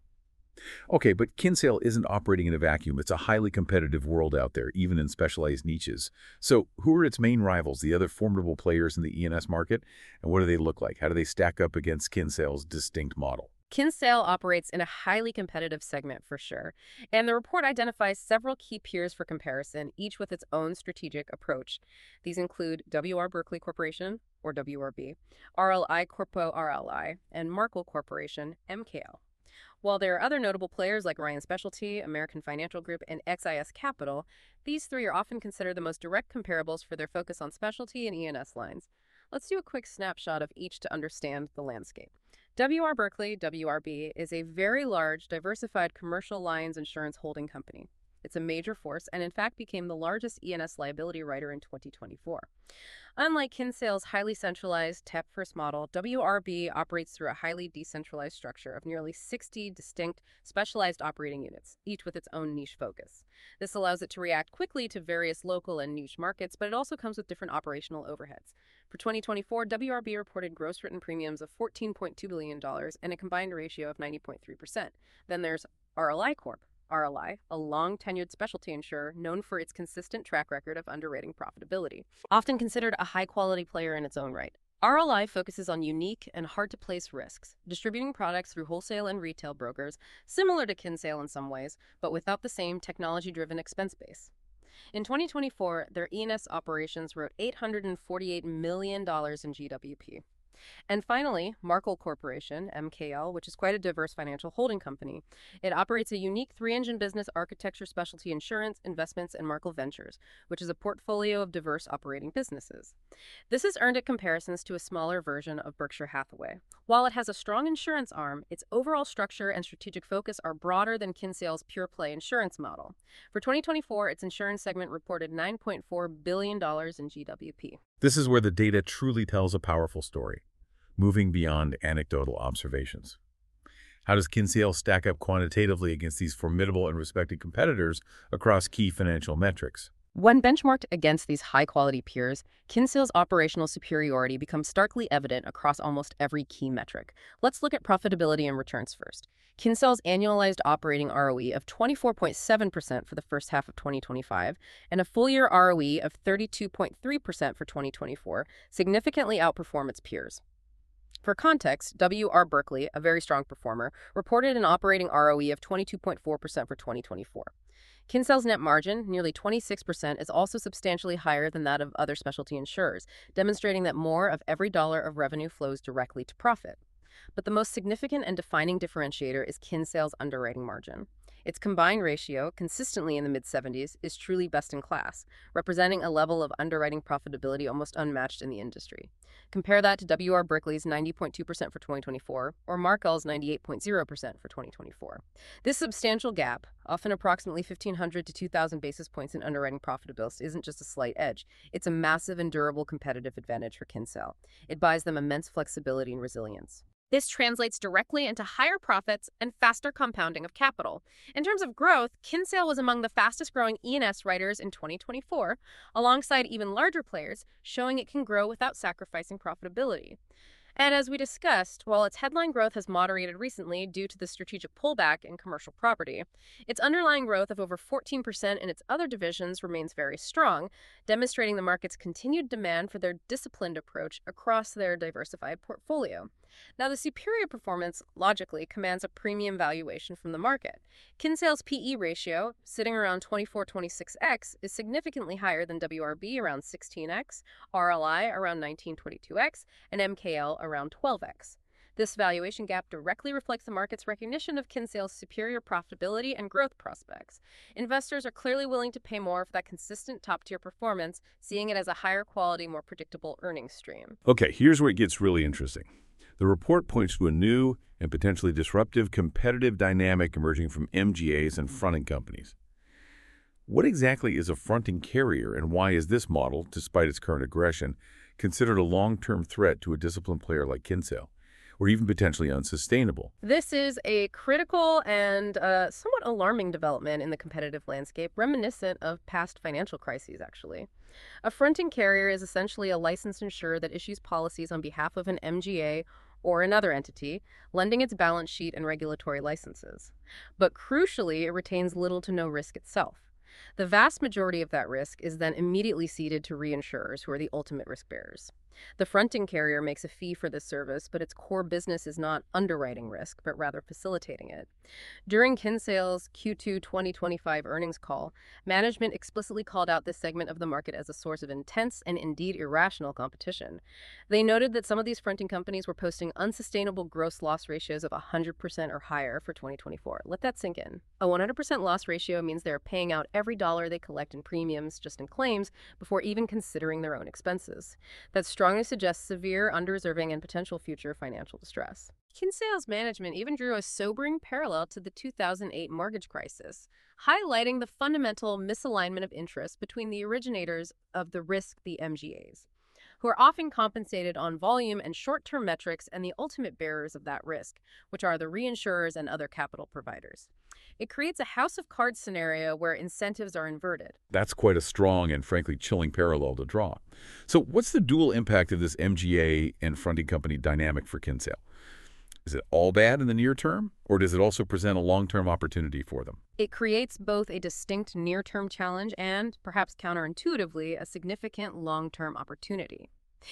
S1: Okay, but Kinsale isn't operating in a vacuum. It's a highly competitive world out there, even in specialized niches. So who are its main rivals, the other formidable players in the E&S market, and what do they look like? How do they stack up against Kinsale's distinct model?
S2: Kinsale operates in a highly competitive segment for sure, and the report identifies several key peers for comparison, each with its own strategic approach. These include W.R. Berkley Corporation, or WRB, RLI Corpo RLI, and Markel Corporation, MKL. While there are other notable players like Ryan Specialty, American Financial Group, and XIS Capital, these three are often considered the most direct comparables for their focus on specialty and E&S lines. Let's do a quick snapshot of each to understand the landscape. W.R. Berkley, WRB, is a very large, diversified commercial lines insurance holding company. It's a major force and in fact became the largest E&S liability writer in 2024. Unlike Kinsale's highly centralized TEP-first model, WRB operates through a highly decentralized structure of nearly 60 distinct specialized operating units, each with its own niche focus. This allows it to react quickly to various local and niche markets, but it also comes with different operational overheads. For 2024, WRB reported gross written premiums of $14.2 billion and a combined ratio of 90.3%. Then there's RLI Corp. RLI, a long-tenured specialty insurer known for its consistent track record of underwriting profitability, often considered a high-quality player in its own right. RLI focuses on unique and hard-to-place risks, distributing products through wholesale and retail brokers, similar to Kinsale in some ways, but without the same technology-driven expense base. In 2024, their E&S operations wrote $848 million in GWP. And finally, Markel Corporation, MKL, which is quite a diverse financial holding company. It operates a unique three-engine business architecture specialty insurance, investments, and Markel Ventures, which is a portfolio of diverse operating businesses. This has earned it comparisons to a smaller version of Berkshire Hathaway. While it has a strong insurance arm, its overall structure and strategic focus are broader than Kinsale's pure-play insurance model. For 2024, its insurance segment reported $9.4 billion in GWP.
S1: This is where the data truly tells a powerful story, moving beyond anecdotal observations. How does Kinsale stack up quantitatively against these formidable and respected competitors across key financial metrics?
S2: When benchmarked against these high-quality peers, Kinsale's operational superiority becomes starkly evident across almost every key metric. Let's look at profitability and returns first. Kinsale's annualized operating ROE of 24.7% for the first half of 2025 and a full-year ROE of 32.3% for 2024 significantly outperform its peers. For context, W. R. Berkley, a very strong performer, reported an operating ROE of 22.4% for 2024. Kinsale's net margin, nearly 26%, is also substantially higher than that of other specialty insurers, demonstrating that more of every dollar of revenue flows directly to profit. But the most significant and defining differentiator is Kinsale's underwriting margin. Its combined ratio, consistently in the mid-70s, is truly best in class, representing a level of underwriting profitability almost unmatched in the industry. Compare that to W. R. Berkley's 90.2% for 2024 or Markel's 98.0% for 2024. This substantial gap, often approximately 1,500 to 2,000 basis points in underwriting profitability, isn't just a slight edge. It's a massive and durable competitive advantage for Kinsale. It buys them immense flexibility and resilience. This translates directly into higher profits and faster compounding of capital. In terms of growth, Kinsale was among the fastest-growing E&S writers in 2024, alongside even larger players, showing it can grow without sacrificing profitability. And as we discussed, while its headline growth has moderated recently due to the strategic pullback in commercial property, its underlying growth of over 14% in its other divisions remains very strong, demonstrating the market's continued demand for their disciplined approach across their diversified portfolio. Now, the superior performance, logically, commands a premium valuation from the market. Kinsale's PE ratio, sitting around 24-26x, is significantly higher than WRB, around 16x, RLI, around 19-22x, and MKL, around 12x. This valuation gap directly reflects the market's recognition of Kinsale's superior profitability and growth prospects. Investors are clearly willing to pay more for that consistent top-tier performance, seeing it as a higher quality, more predictable earnings stream.
S5: Okay, here's where it gets really interesting. The report points to a new and potentially disruptive competitive dynamic emerging from MGAs and fronting companies. What exactly is a fronting carrier, and why is this model, despite its current aggression, considered a long-term threat to a disciplined player like Kinsale, or even potentially unsustainable?
S2: This is a critical and somewhat alarming development in the competitive landscape, reminiscent of past financial crises, actually. A fronting carrier is essentially a licensed insurer that issues policies on behalf of an MGA or another entity, lending its balance sheet and regulatory licenses. But crucially, it retains little to no risk itself. The vast majority of that risk is then immediately ceded to reinsurers, who are the ultimate risk bearers. The fronting carrier makes a fee for this service, but its core business is not underwriting risk, but rather facilitating it. During Kinsale's Q2 2025 earnings call, management explicitly called out this segment of the market as a source of intense and indeed irrational competition. They noted that some of these fronting companies were posting unsustainable gross loss ratios of 100% or higher for 2024. Let that sink in. A 100% loss ratio means they're paying out every dollar they collect in premiums, just in claims, before even considering their own expenses. That strongly suggests severe, undeserving, and potential future financial distress. Kinsale's management even drew a sobering parallel to the 2008 mortgage crisis, highlighting the fundamental misalignment of interest between the originators of the risk, the MGAs, who are often compensated on volume and short-term metrics, and the ultimate bearers of that risk, which are the reinsurers and other capital providers. It creates a house of cards scenario where incentives are inverted.
S5: That's quite a strong and frankly chilling parallel to draw. So what's the dual impact of this MGA and fronting company dynamic for Kinsale? Is it all bad in the near term, or does it also present a long-term opportunity for them?
S2: It creates both a distinct near-term challenge and, perhaps counterintuitively, a significant long-term opportunity.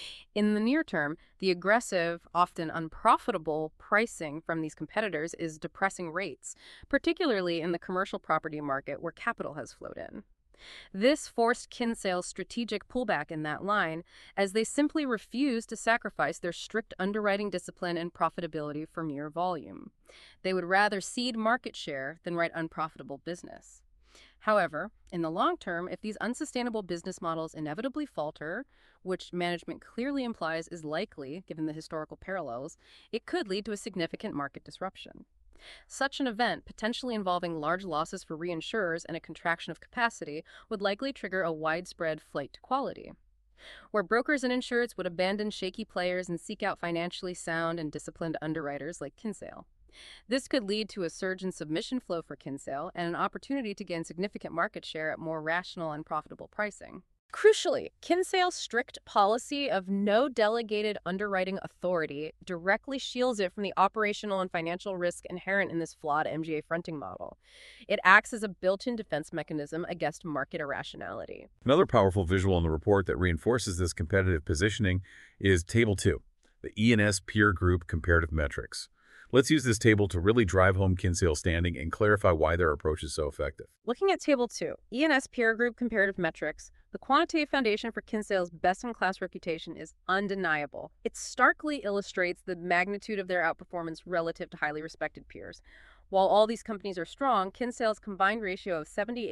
S2: In the near term, the aggressive, often unprofitable pricing from these competitors is depressing rates, particularly in the commercial property market where capital has flowed in. This forced Kinsale's strategic pullback in that line, as they simply refused to sacrifice their strict underwriting discipline and profitability for mere volume. They would rather cede market share than write unprofitable business. However, in the long term, if these unsustainable business models inevitably falter, which management clearly implies is likely given the historical parallels, it could lead to a significant market disruption. Such an event, potentially involving large losses for reinsurers and a contraction of capacity, would likely trigger a widespread flight to quality, where brokers and insureds would abandon shaky players and seek out financially sound and disciplined underwriters like Kinsale. This could lead to a surge in submission flow for Kinsale and an opportunity to gain significant market share at more rational and profitable pricing. Crucially, Kinsale's strict policy of no delegated underwriting authority directly shields it from the operational and financial risk inherent in this flawed MGA fronting model. It acts as a built-in defense mechanism against market irrationality.
S5: Another powerful visual in the report that reinforces this competitive positioning is Table 2, the E&S Peer Group Comparative Metrics. Let's use this table to really drive home Kinsale's standing and clarify why their approach is so effective.
S2: Looking at Table 2, E&S Peer Group Comparative Metrics, the quantitative foundation for Kinsale's best-in-class reputation is undeniable. It starkly illustrates the magnitude of their outperformance relative to highly respected peers. While all these companies are strong, Kinsale's combined ratio of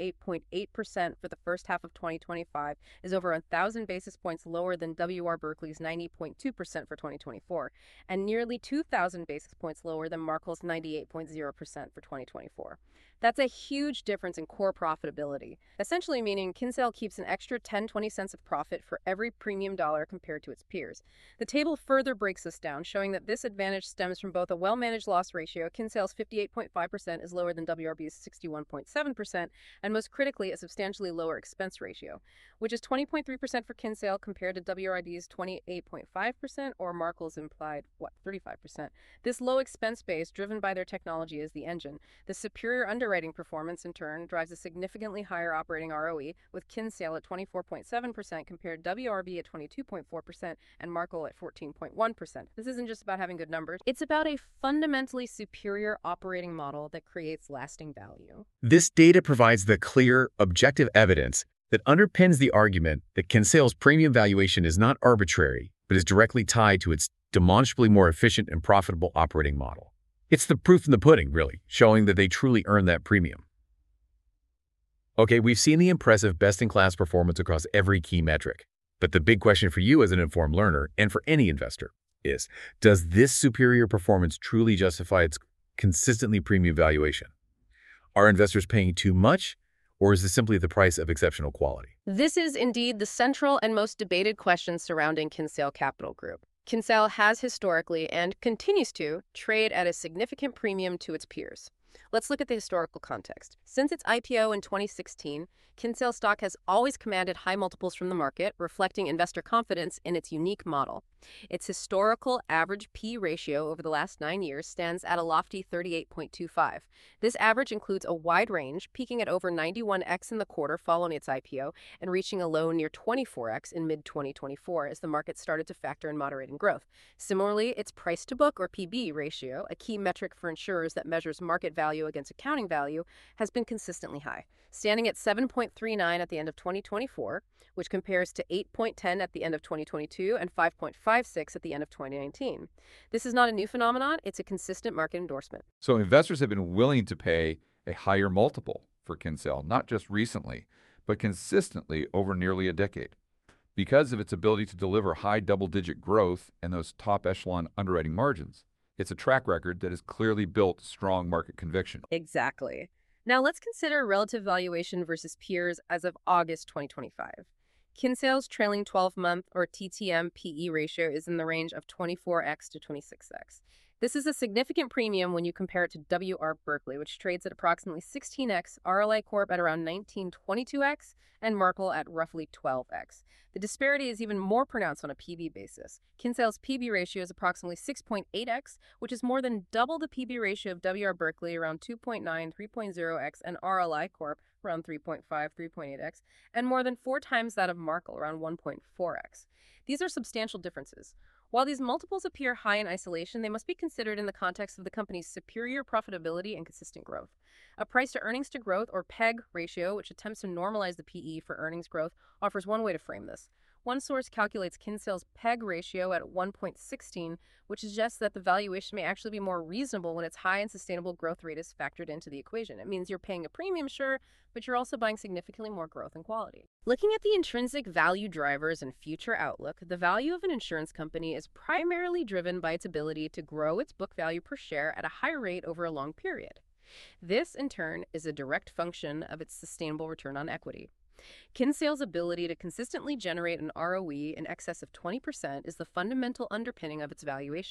S2: 78.8% for the first half of 2025 is over 1,000 basis points lower than W.R. Berkley's 90.2% for 2024, and nearly 2,000 basis points lower than Markel's 98.0% for 2024. That's a huge difference in core profitability, essentially meaning Kinsale keeps an extra 10-20 cents of profit for every premium dollar compared to its peers. The table further breaks this down, showing that this advantage stems from both a well-managed loss ratio. Kinsale's 58.5% is lower than WRB's 61.7%, and most critically, a substantially lower expense ratio, which is 20.3% for Kinsale compared to WRD's 28.5% or Markel's implied, 35%. This low expense base, driven by their technology, is the engine. The superior underwriting performance, in turn, drives a significantly higher operating ROE, with Kinsale at 24.7% compared to WRB at 22.4% and Markel at 14.1%. This isn't just about having good numbers. It's about a fundamentally superior operating model that creates lasting value.
S1: This data provides the clear, objective evidence that underpins the argument that Kinsale's premium valuation is not arbitrary, but is directly tied to its demonstrably more efficient and profitable operating model. It's the proof in the pudding, really, showing that they truly earn that premium. Okay, we've seen the impressive best-in-class performance across every key metric. But the big question for you as an informed learner, and for any investor, is, does this superior performance truly justify its consistently premium valuation? Are investors paying too much, or is this simply the price of exceptional quality?
S2: This is indeed the central and most debated question surrounding Kinsale Capital Group. Kinsale has historically, and continues to, trade at a significant premium to its peers. Let's look at the historical context. Since its IPO in 2016, Kinsale stock has always commanded high multiples from the market, reflecting investor confidence in its unique model. Its historical average P ratio over the last 9 years stands at a lofty 38.25. This average includes a wide range, peaking at over 91x in the quarter following its IPO and reaching a low near 24x in mid-2024 as the market started to factor in moderating growth. Similarly, its price-to-book, or PB, ratio, a key metric for insurers that measures market value against accounting value, has been consistently high, standing at 7.39 at the end of 2024, which compares to 8.10 at the end of 2022 and 5.56 at the end of 2019. This is not a new phenomenon, it's a consistent market endorsement.
S6: So investors have been willing to pay a higher multiple for Kinsale, not just recently, but consistently over nearly a decade, because of its ability to deliver high double-digit growth and those top echelon underwriting margins. It's a track record that has clearly built strong market conviction.
S2: Exactly. Now let's consider relative valuation versus peers as of August 2025. Kinsale's trailing 12-month, or TTM, PE ratio is in the range of 24x to 26x. This is a significant premium when you compare it to W.R. Berkley, which trades at approximately 16x, RLI Corp at around 19-22x, and Markel at roughly 12x. The disparity is even more pronounced on a PB basis. Kinsale's PB ratio is approximately 6.8x, which is more than double the PB ratio of W.R. Berkley, around 2.9, 3.0x, and RLI Corp, around 3.5, 3.8x, and more than 4 times that of Markel, around 1.4x. These are substantial differences. While these multiples appear high in isolation, they must be considered in the context of the company's superior profitability and consistent growth. A price-to-earnings to growth, or PEG ratio, which attempts to normalize the PE for earnings growth, offers one way to frame this. One source calculates Kinsale's PEG ratio at 1.16, which suggests that the valuation may actually be more reasonable when its high and sustainable growth rate is factored into the equation. It means you're paying a premium, sure, but you're also buying significantly more growth and quality. Looking at the intrinsic value drivers and future outlook, the value of an insurance company is primarily driven by its ability to grow its book value per share at a high rate over a long period. This, in turn, is a direct function of its sustainable return on equity. Kinsale's ability to consistently generate an ROE in excess of 20% is the fundamental underpinning of its valuation.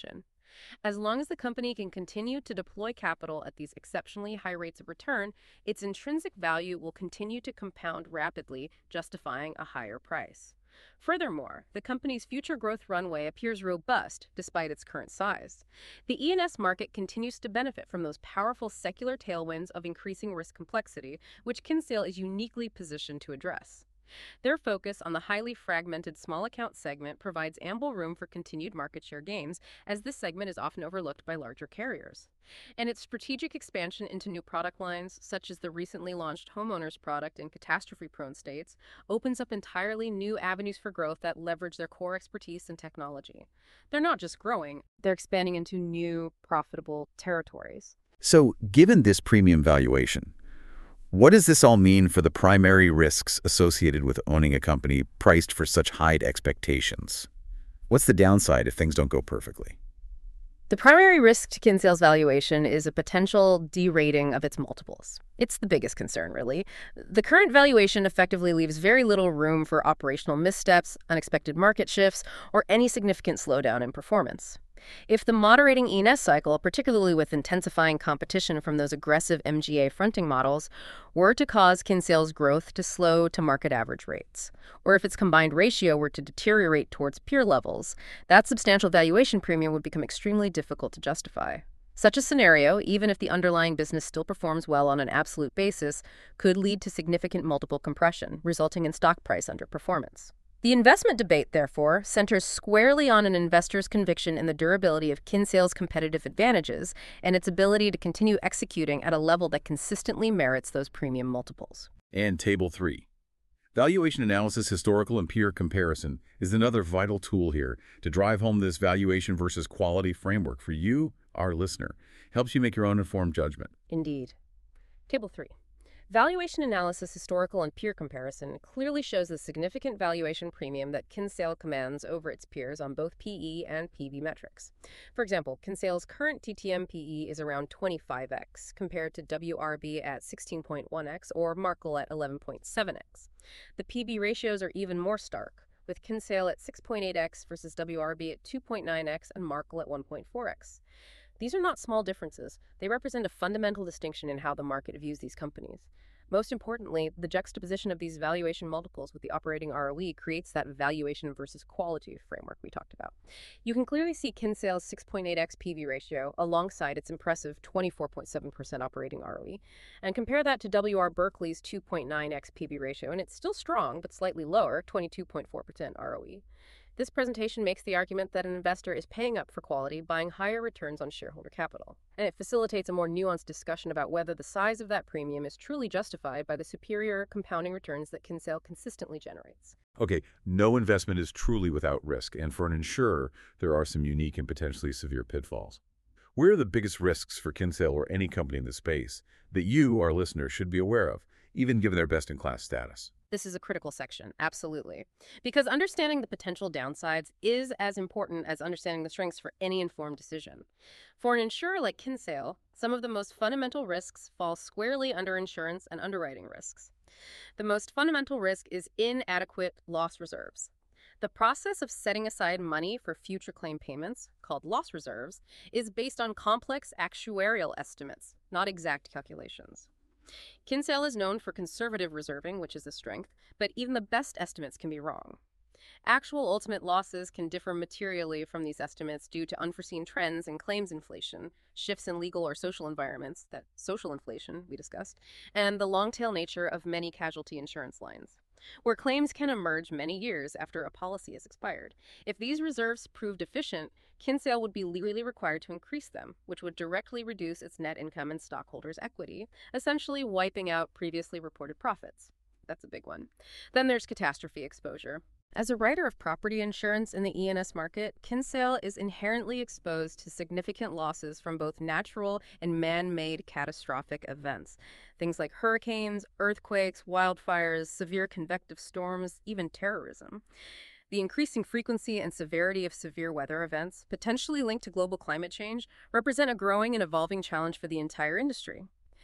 S2: As long as the company can continue to deploy capital at these exceptionally high rates of return, its intrinsic value will continue to compound rapidly, justifying a higher price. Furthermore, the company's future growth runway appears robust despite its current size. The E&S market continues to benefit from those powerful secular tailwinds of increasing risk complexity, which Kinsale is uniquely positioned to address. Their focus on the highly fragmented small account segment provides ample room for continued market share gains, as this segment is often overlooked by larger carriers. And its strategic expansion into new product lines, such as the recently launched homeowners product in catastrophe-prone states, opens up entirely new avenues for growth that leverage their core expertise and technology. They're not just growing, they're expanding into new, profitable territories.
S1: So, given this premium valuation, what does this all mean for the primary risks associated with owning a company priced for such high expectations? What's the downside if things don't go perfectly?
S2: The primary risk to Kinsale's valuation is a potential derating of its multiples. It's the biggest concern, really. The current valuation effectively leaves very little room for operational missteps, unexpected market shifts, or any significant slowdown in performance. If the moderating E&S cycle, particularly with intensifying competition from those aggressive MGA fronting models, were to cause Kinsale's growth to slow to market average rates, or if its combined ratio were to deteriorate towards peer levels, that substantial valuation premium would become extremely difficult to justify. Such a scenario, even if the underlying business still performs well on an absolute basis, could lead to significant multiple compression, resulting in stock price underperformance. The investment debate, therefore, centers squarely on an investor's conviction in the durability of Kinsale's competitive advantages and its ability to continue executing at a level that consistently merits those premium multiples.
S5: And Table 3. Valuation analysis, historical and peer comparison is another vital tool here to drive home this valuation versus quality framework for you, our listener. Helps you make your own informed judgment.
S2: Indeed. Table 3. Valuation analysis, historical and peer comparison clearly shows the significant valuation premium that Kinsale commands over its peers on both PE and PB metrics. For example, Kinsale's current TTM PE is around 25x, compared to WRB at 16.1x or Markel at 11.7x. The PB ratios are even more stark, with Kinsale at 6.8x versus WRB at 2.9x and Markel at 1.4x. These are not small differences. They represent a fundamental distinction in how the market views these companies. Most importantly, the juxtaposition of these valuation multiples with the operating ROE creates that valuation versus quality framework we talked about. You can clearly see Kinsale's 6.8x PV ratio alongside its impressive 24.7% operating ROE, and compare that to W.R. Berkley's 2.9x PV ratio, and it's still strong, but slightly lower, 22.4% ROE. This presentation makes the argument that an investor is paying up for quality, buying higher returns on shareholder capital. And it facilitates a more nuanced discussion about whether the size of that premium is truly justified by the superior compounding returns that Kinsale consistently generates.
S5: Okay, no investment is truly without risk, and for an insurer, there are some unique and potentially severe pitfalls. Where are the biggest risks for Kinsale or any company in this space that you, our listeners, should be aware of, even given their best-in-class status?
S2: This is a critical section, absolutely. Because understanding the potential downsides is as important as understanding the strengths for any informed decision. For an insurer like Kinsale, some of the most fundamental risks fall squarely under insurance and underwriting risks. The most fundamental risk is inadequate loss reserves. The process of setting aside money for future claim payments, called loss reserves, is based on complex actuarial estimates, not exact calculations. Kinsale is known for conservative reserving, which is a strength, but even the best estimates can be wrong. Actual ultimate losses can differ materially from these estimates due to unforeseen trends in claims inflation, shifts in legal or social environments, that social inflation we discussed, and the long-tail nature of many casualty insurance lines, where claims can emerge many years after a policy has expired. If these reserves prove deficient, Kinsale would be legally required to increase them, which would directly reduce its net income and stockholders' equity, essentially wiping out previously reported profits. That's a big one. Then there's catastrophe exposure. As a writer of property insurance in the E&S market, Kinsale is inherently exposed to significant losses from both natural and man-made catastrophic events. Things like hurricanes, earthquakes, wildfires, severe convective storms, even terrorism. The increasing frequency and severity of severe weather events, potentially linked to global climate change, represent a growing and evolving challenge for the entire industry.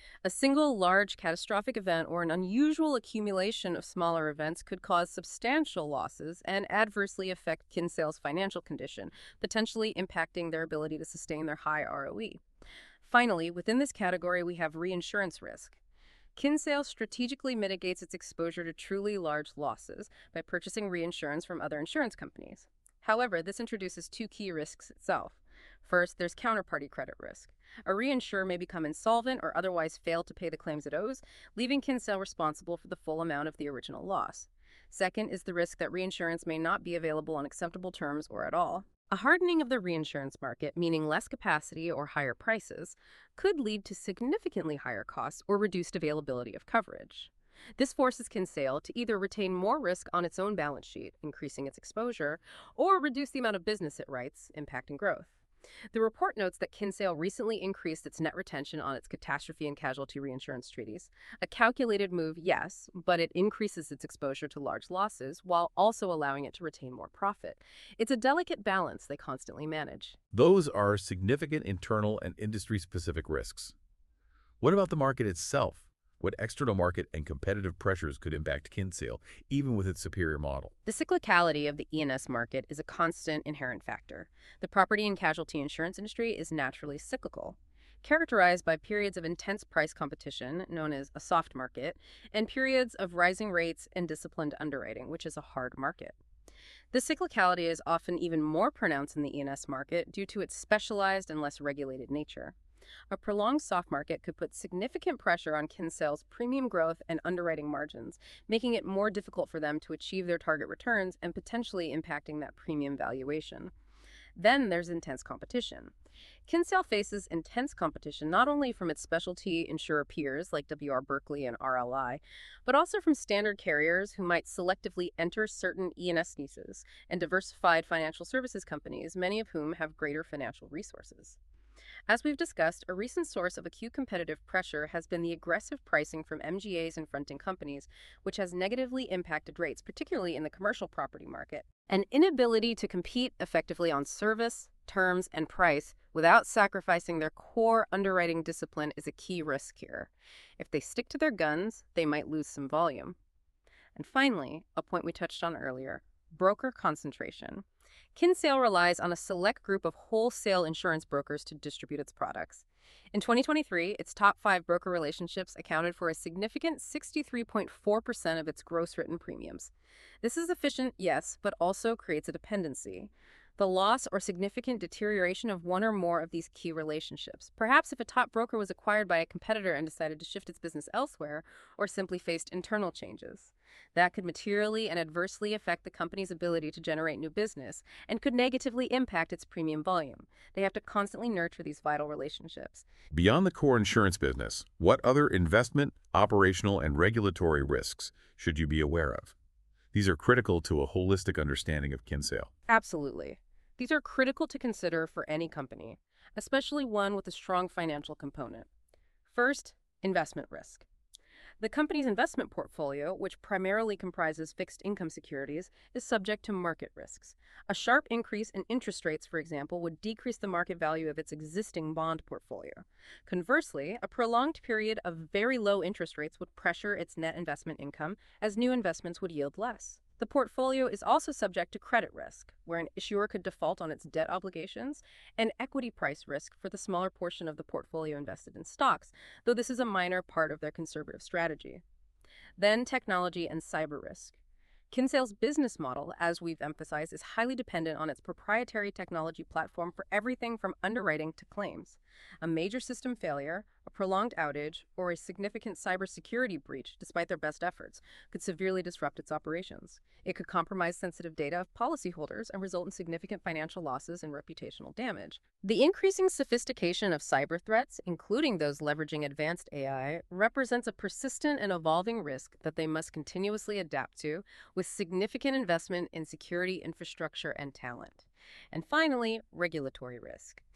S2: A single large catastrophic event or an unusual accumulation of smaller events could cause substantial losses and adversely affect Kinsale's financial condition, potentially impacting their ability to sustain their high ROE. Finally, within this category, we have reinsurance risk. Kinsale strategically mitigates its exposure to truly large losses by purchasing reinsurance from other insurance companies. However, this introduces two key risks itself. First, there's counterparty credit risk. A reinsurer may become insolvent or otherwise fail to pay the claims it owes, leaving Kinsale responsible for the full amount of the original loss. Second is the risk that reinsurance may not be available on acceptable terms or at all. A hardening of the reinsurance market, meaning less capacity or higher prices, could lead to significantly higher costs or reduced availability of coverage. This forces Kinsale to either retain more risk on its own balance sheet, increasing its exposure, or reduce the amount of business it writes, impacting growth. The report notes that Kinsale recently increased its net retention on its catastrophe and casualty reinsurance treaties. A calculated move, yes, but it increases its exposure to large losses while also allowing it to retain more profit. It's a delicate balance they constantly manage.
S5: Those are significant internal and industry-specific risks. What about the market itself? What external market and competitive pressures could impact Kinsale, even with its superior model?
S2: The cyclicality of the E&S market is a constant inherent factor. The property and casualty insurance industry is naturally cyclical, characterized by periods of intense price competition, known as a soft market, and periods of rising rates and disciplined underwriting, which is a hard market. The cyclicality is often even more pronounced in the E&S market due to its specialized and less regulated nature. A prolonged soft market could put significant pressure on Kinsale's premium growth and underwriting margins, making it more difficult for them to achieve their target returns and potentially impacting that premium valuation. Then there's intense competition. Kinsale faces intense competition not only from its specialty insurer peers like W.R. Berkley and RLI, but also from standard carriers who might selectively enter certain E&S niches and diversified financial services companies, many of whom have greater financial resources. As we've discussed, a recent source of acute competitive pressure has been the aggressive pricing from MGAs and fronting companies, which has negatively impacted rates, particularly in the commercial property market. An inability to compete effectively on service, terms, and price without sacrificing their core underwriting discipline is a key risk here. If they stick to their guns, they might lose some volume. And finally, a point we touched on earlier, broker concentration. Kinsale relies on a select group of wholesale insurance brokers to distribute its products. In 2023, its top 5 broker relationships accounted for a significant 63.4% of its gross written premiums. This is efficient, yes, but also creates a dependency. The loss or significant deterioration of one or more of these key relationships. Perhaps if a top broker was acquired by a competitor and decided to shift its business elsewhere, or simply faced internal changes. That could materially and adversely affect the company's ability to generate new business and could negatively impact its premium volume. They have to constantly nurture these vital relationships.
S5: Beyond the core insurance business, what other investment, operational, and regulatory risks should you be aware of? These are critical to a holistic understanding of Kinsale.
S2: Absolutely. These are critical to consider for any company, especially one with a strong financial component. First, investment risk. The company's investment portfolio, which primarily comprises fixed income securities, is subject to market risks. A sharp increase in interest rates, for example, would decrease the market value of its existing bond portfolio. Conversely, a prolonged period of very low interest rates would pressure its net investment income, as new investments would yield less. The portfolio is also subject to credit risk, where an issuer could default on its debt obligations, and equity price risk for the smaller portion of the portfolio invested in stocks, though this is a minor part of their conservative strategy. Then technology and cyber risk. Kinsale's business model, as we've emphasized, is highly dependent on its proprietary technology platform for everything from underwriting to claims. A major system failure, a prolonged outage, or a significant cybersecurity breach, despite their best efforts, could severely disrupt its operations. It could compromise sensitive data of policyholders and result in significant financial losses and reputational damage. The increasing sophistication of cyber threats, including those leveraging advanced AI, represents a persistent and evolving risk that they must continuously adapt to, with significant investment in security infrastructure and talent. And finally, regulatory risk.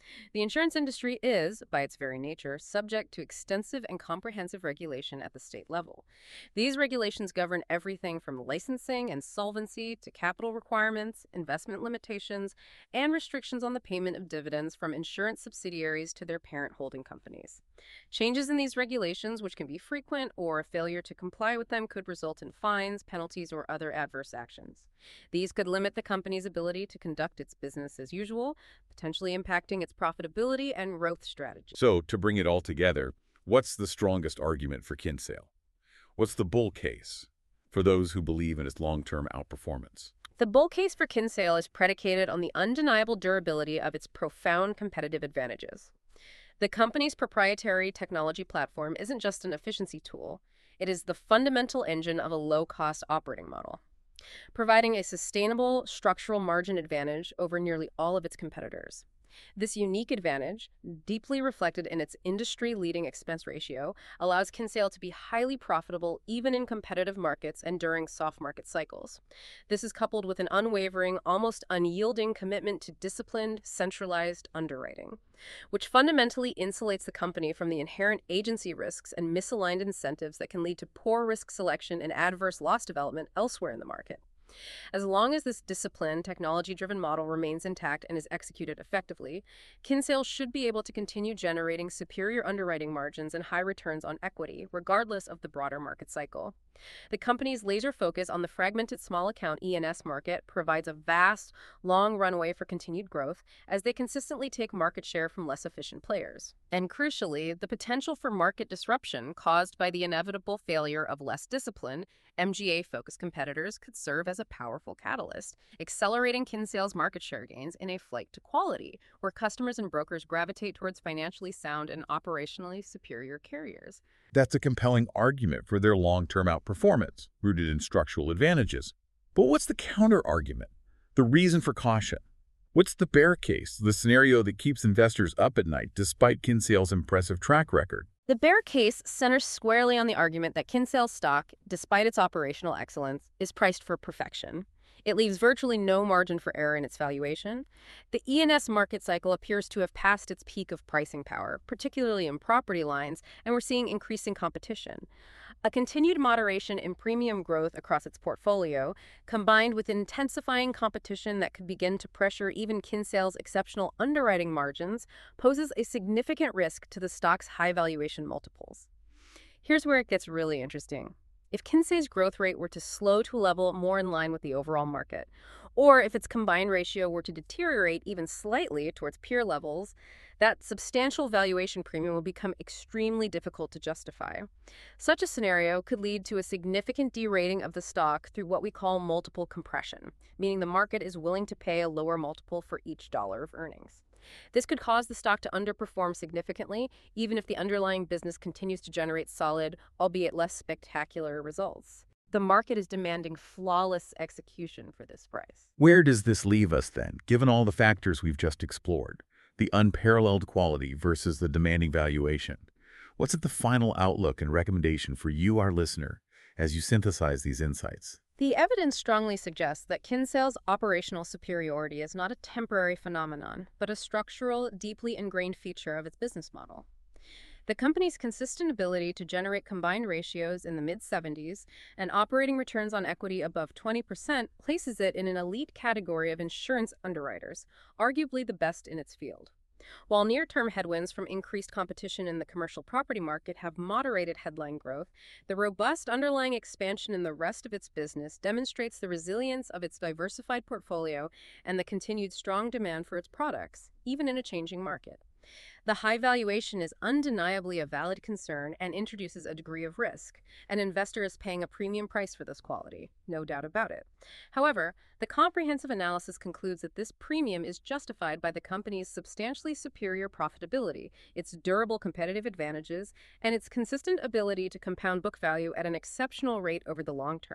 S2: The insurance industry is, by its very nature, subject to extensive and comprehensive regulation at the state level. These regulations govern everything from licensing and solvency to capital requirements, investment limitations, and restrictions on the payment of dividends from insurance subsidiaries to their parent holding companies. Changes in these regulations, which can be frequent, or a failure to comply with them could result in fines, penalties, or other adverse actions. These could limit the company's ability to conduct its business as usual, potentially impacting its profitability and growth strategy.
S5: So, to bring it all together, what's the strongest argument for Kinsale? What's the bull case for those who believe in its long-term outperformance?
S2: The bull case for Kinsale is predicated on the undeniable durability of its profound competitive advantages. The company's proprietary technology platform isn't just an efficiency tool, it is the fundamental engine of a low-cost operating model, providing a sustainable structural margin advantage over nearly all of its competitors. This unique advantage, deeply reflected in its industry-leading expense ratio, allows Kinsale to be highly profitable even in competitive markets and during soft market cycles. This is coupled with an unwavering, almost unyielding commitment to disciplined, centralized underwriting, which fundamentally insulates the company from the inherent agency risks and misaligned incentives that can lead to poor risk selection and adverse loss development elsewhere in the market. As long as this disciplined, technology-driven model remains intact and is executed effectively, Kinsale should be able to continue generating superior underwriting margins and high returns on equity, regardless of the broader market cycle. The company's laser focus on the fragmented small account E&S market provides a vast, long runway for continued growth as they consistently take market share from less efficient players. And crucially, the potential for market disruption caused by the inevitable failure of less disciplined, MGA-focused competitors could serve as a powerful catalyst, accelerating Kinsale's market share gains in a flight to quality, where customers and brokers gravitate towards financially sound and operationally superior carriers.
S5: That's a compelling argument for their long-term outperformance, rooted in structural advantages. But what's the counter-argument? The reason for caution? What's the bear case, the scenario that keeps investors up at night despite Kinsale's impressive track record?
S2: The bear case centers squarely on the argument that Kinsale stock, despite its operational excellence, is priced for perfection. It leaves virtually no margin for error in its valuation. The E&S market cycle appears to have passed its peak of pricing power, particularly in property lines, and we're seeing increasing competition. A continued moderation in premium growth across its portfolio, combined with intensifying competition that could begin to pressure even Kinsale's exceptional underwriting margins, poses a significant risk to the stock's high valuation multiples. Here's where it gets really interesting. If Kinsale's growth rate were to slow to a level more in line with the overall market, or if its combined ratio were to deteriorate even slightly towards peer levels, that substantial valuation premium will become extremely difficult to justify. Such a scenario could lead to a significant derating of the stock through what we call multiple compression, meaning the market is willing to pay a lower multiple for each dollar of earnings. This could cause the stock to underperform significantly, even if the underlying business continues to generate solid, albeit less spectacular, results. The market is demanding flawless execution for this price.
S5: Where does this leave us then, given all the factors we've just explored? The unparalleled quality versus the demanding valuation. What's at the final outlook and recommendation for you, our listener, as you synthesize these insights?
S2: The evidence strongly suggests that Kinsale's operational superiority is not a temporary phenomenon, but a structural, deeply ingrained feature of its business model. The company's consistent ability to generate combined ratios in the mid-70s and operating returns on equity above 20% places it in an elite category of insurance underwriters, arguably the best in its field. While near-term headwinds from increased competition in the commercial property market have moderated headline growth, the robust underlying expansion in the rest of its business demonstrates the resilience of its diversified portfolio and the continued strong demand for its products, even in a changing market. The high valuation is undeniably a valid concern and introduces a degree of risk. An investor is paying a premium price for this quality, no doubt about it. However, the comprehensive analysis concludes that this premium is justified by the company's substantially superior profitability, its durable competitive advantages, and its consistent ability to compound book value at an exceptional rate over the long term.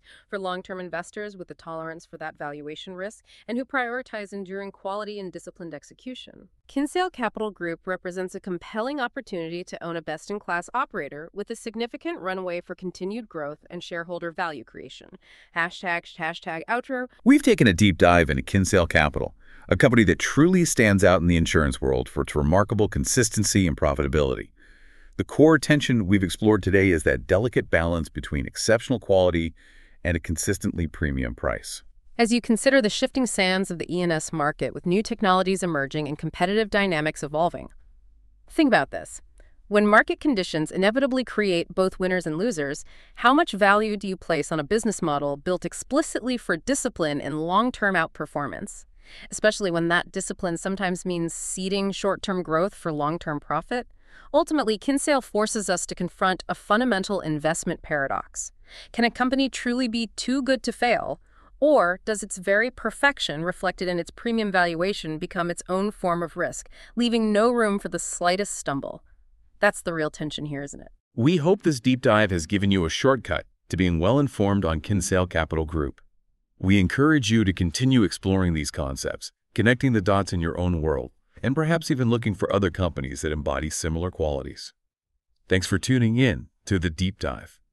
S2: For long-term investors with a tolerance for that valuation risk and who prioritize enduring quality and disciplined execution. Kinsale Capital Group represents a compelling opportunity to own a best-in-class operator with a significant runway for continued growth and shareholder value creation. Hashtag outro.
S1: We've taken a deep dive into Kinsale Capital, a company that truly stands out in the insurance world for its remarkable consistency and profitability. The core tension we've explored today is that delicate balance between exceptional quality and a consistently premium price.
S2: As you consider the shifting sands of the E&S market with new technologies emerging and competitive dynamics evolving, think about this. When market conditions inevitably create both winners and losers, how much value do you place on a business model built explicitly for discipline and long-term outperformance? Especially when that discipline sometimes means ceding short-term growth for long-term profit? Ultimately, Kinsale forces us to confront a fundamental investment paradox. Can a company truly be too good to fail, or does its very perfection reflected in its premium valuation become its own form of risk, leaving no room for the slightest stumble? That's the real tension here, isn't it?
S1: We hope this deep dive has given you a shortcut to being well-informed on Kinsale Capital Group. We encourage you to continue exploring these concepts, connecting the dots in your own world, and perhaps even looking for other companies that embody similar qualities. Thanks for tuning in to The Deep Dive.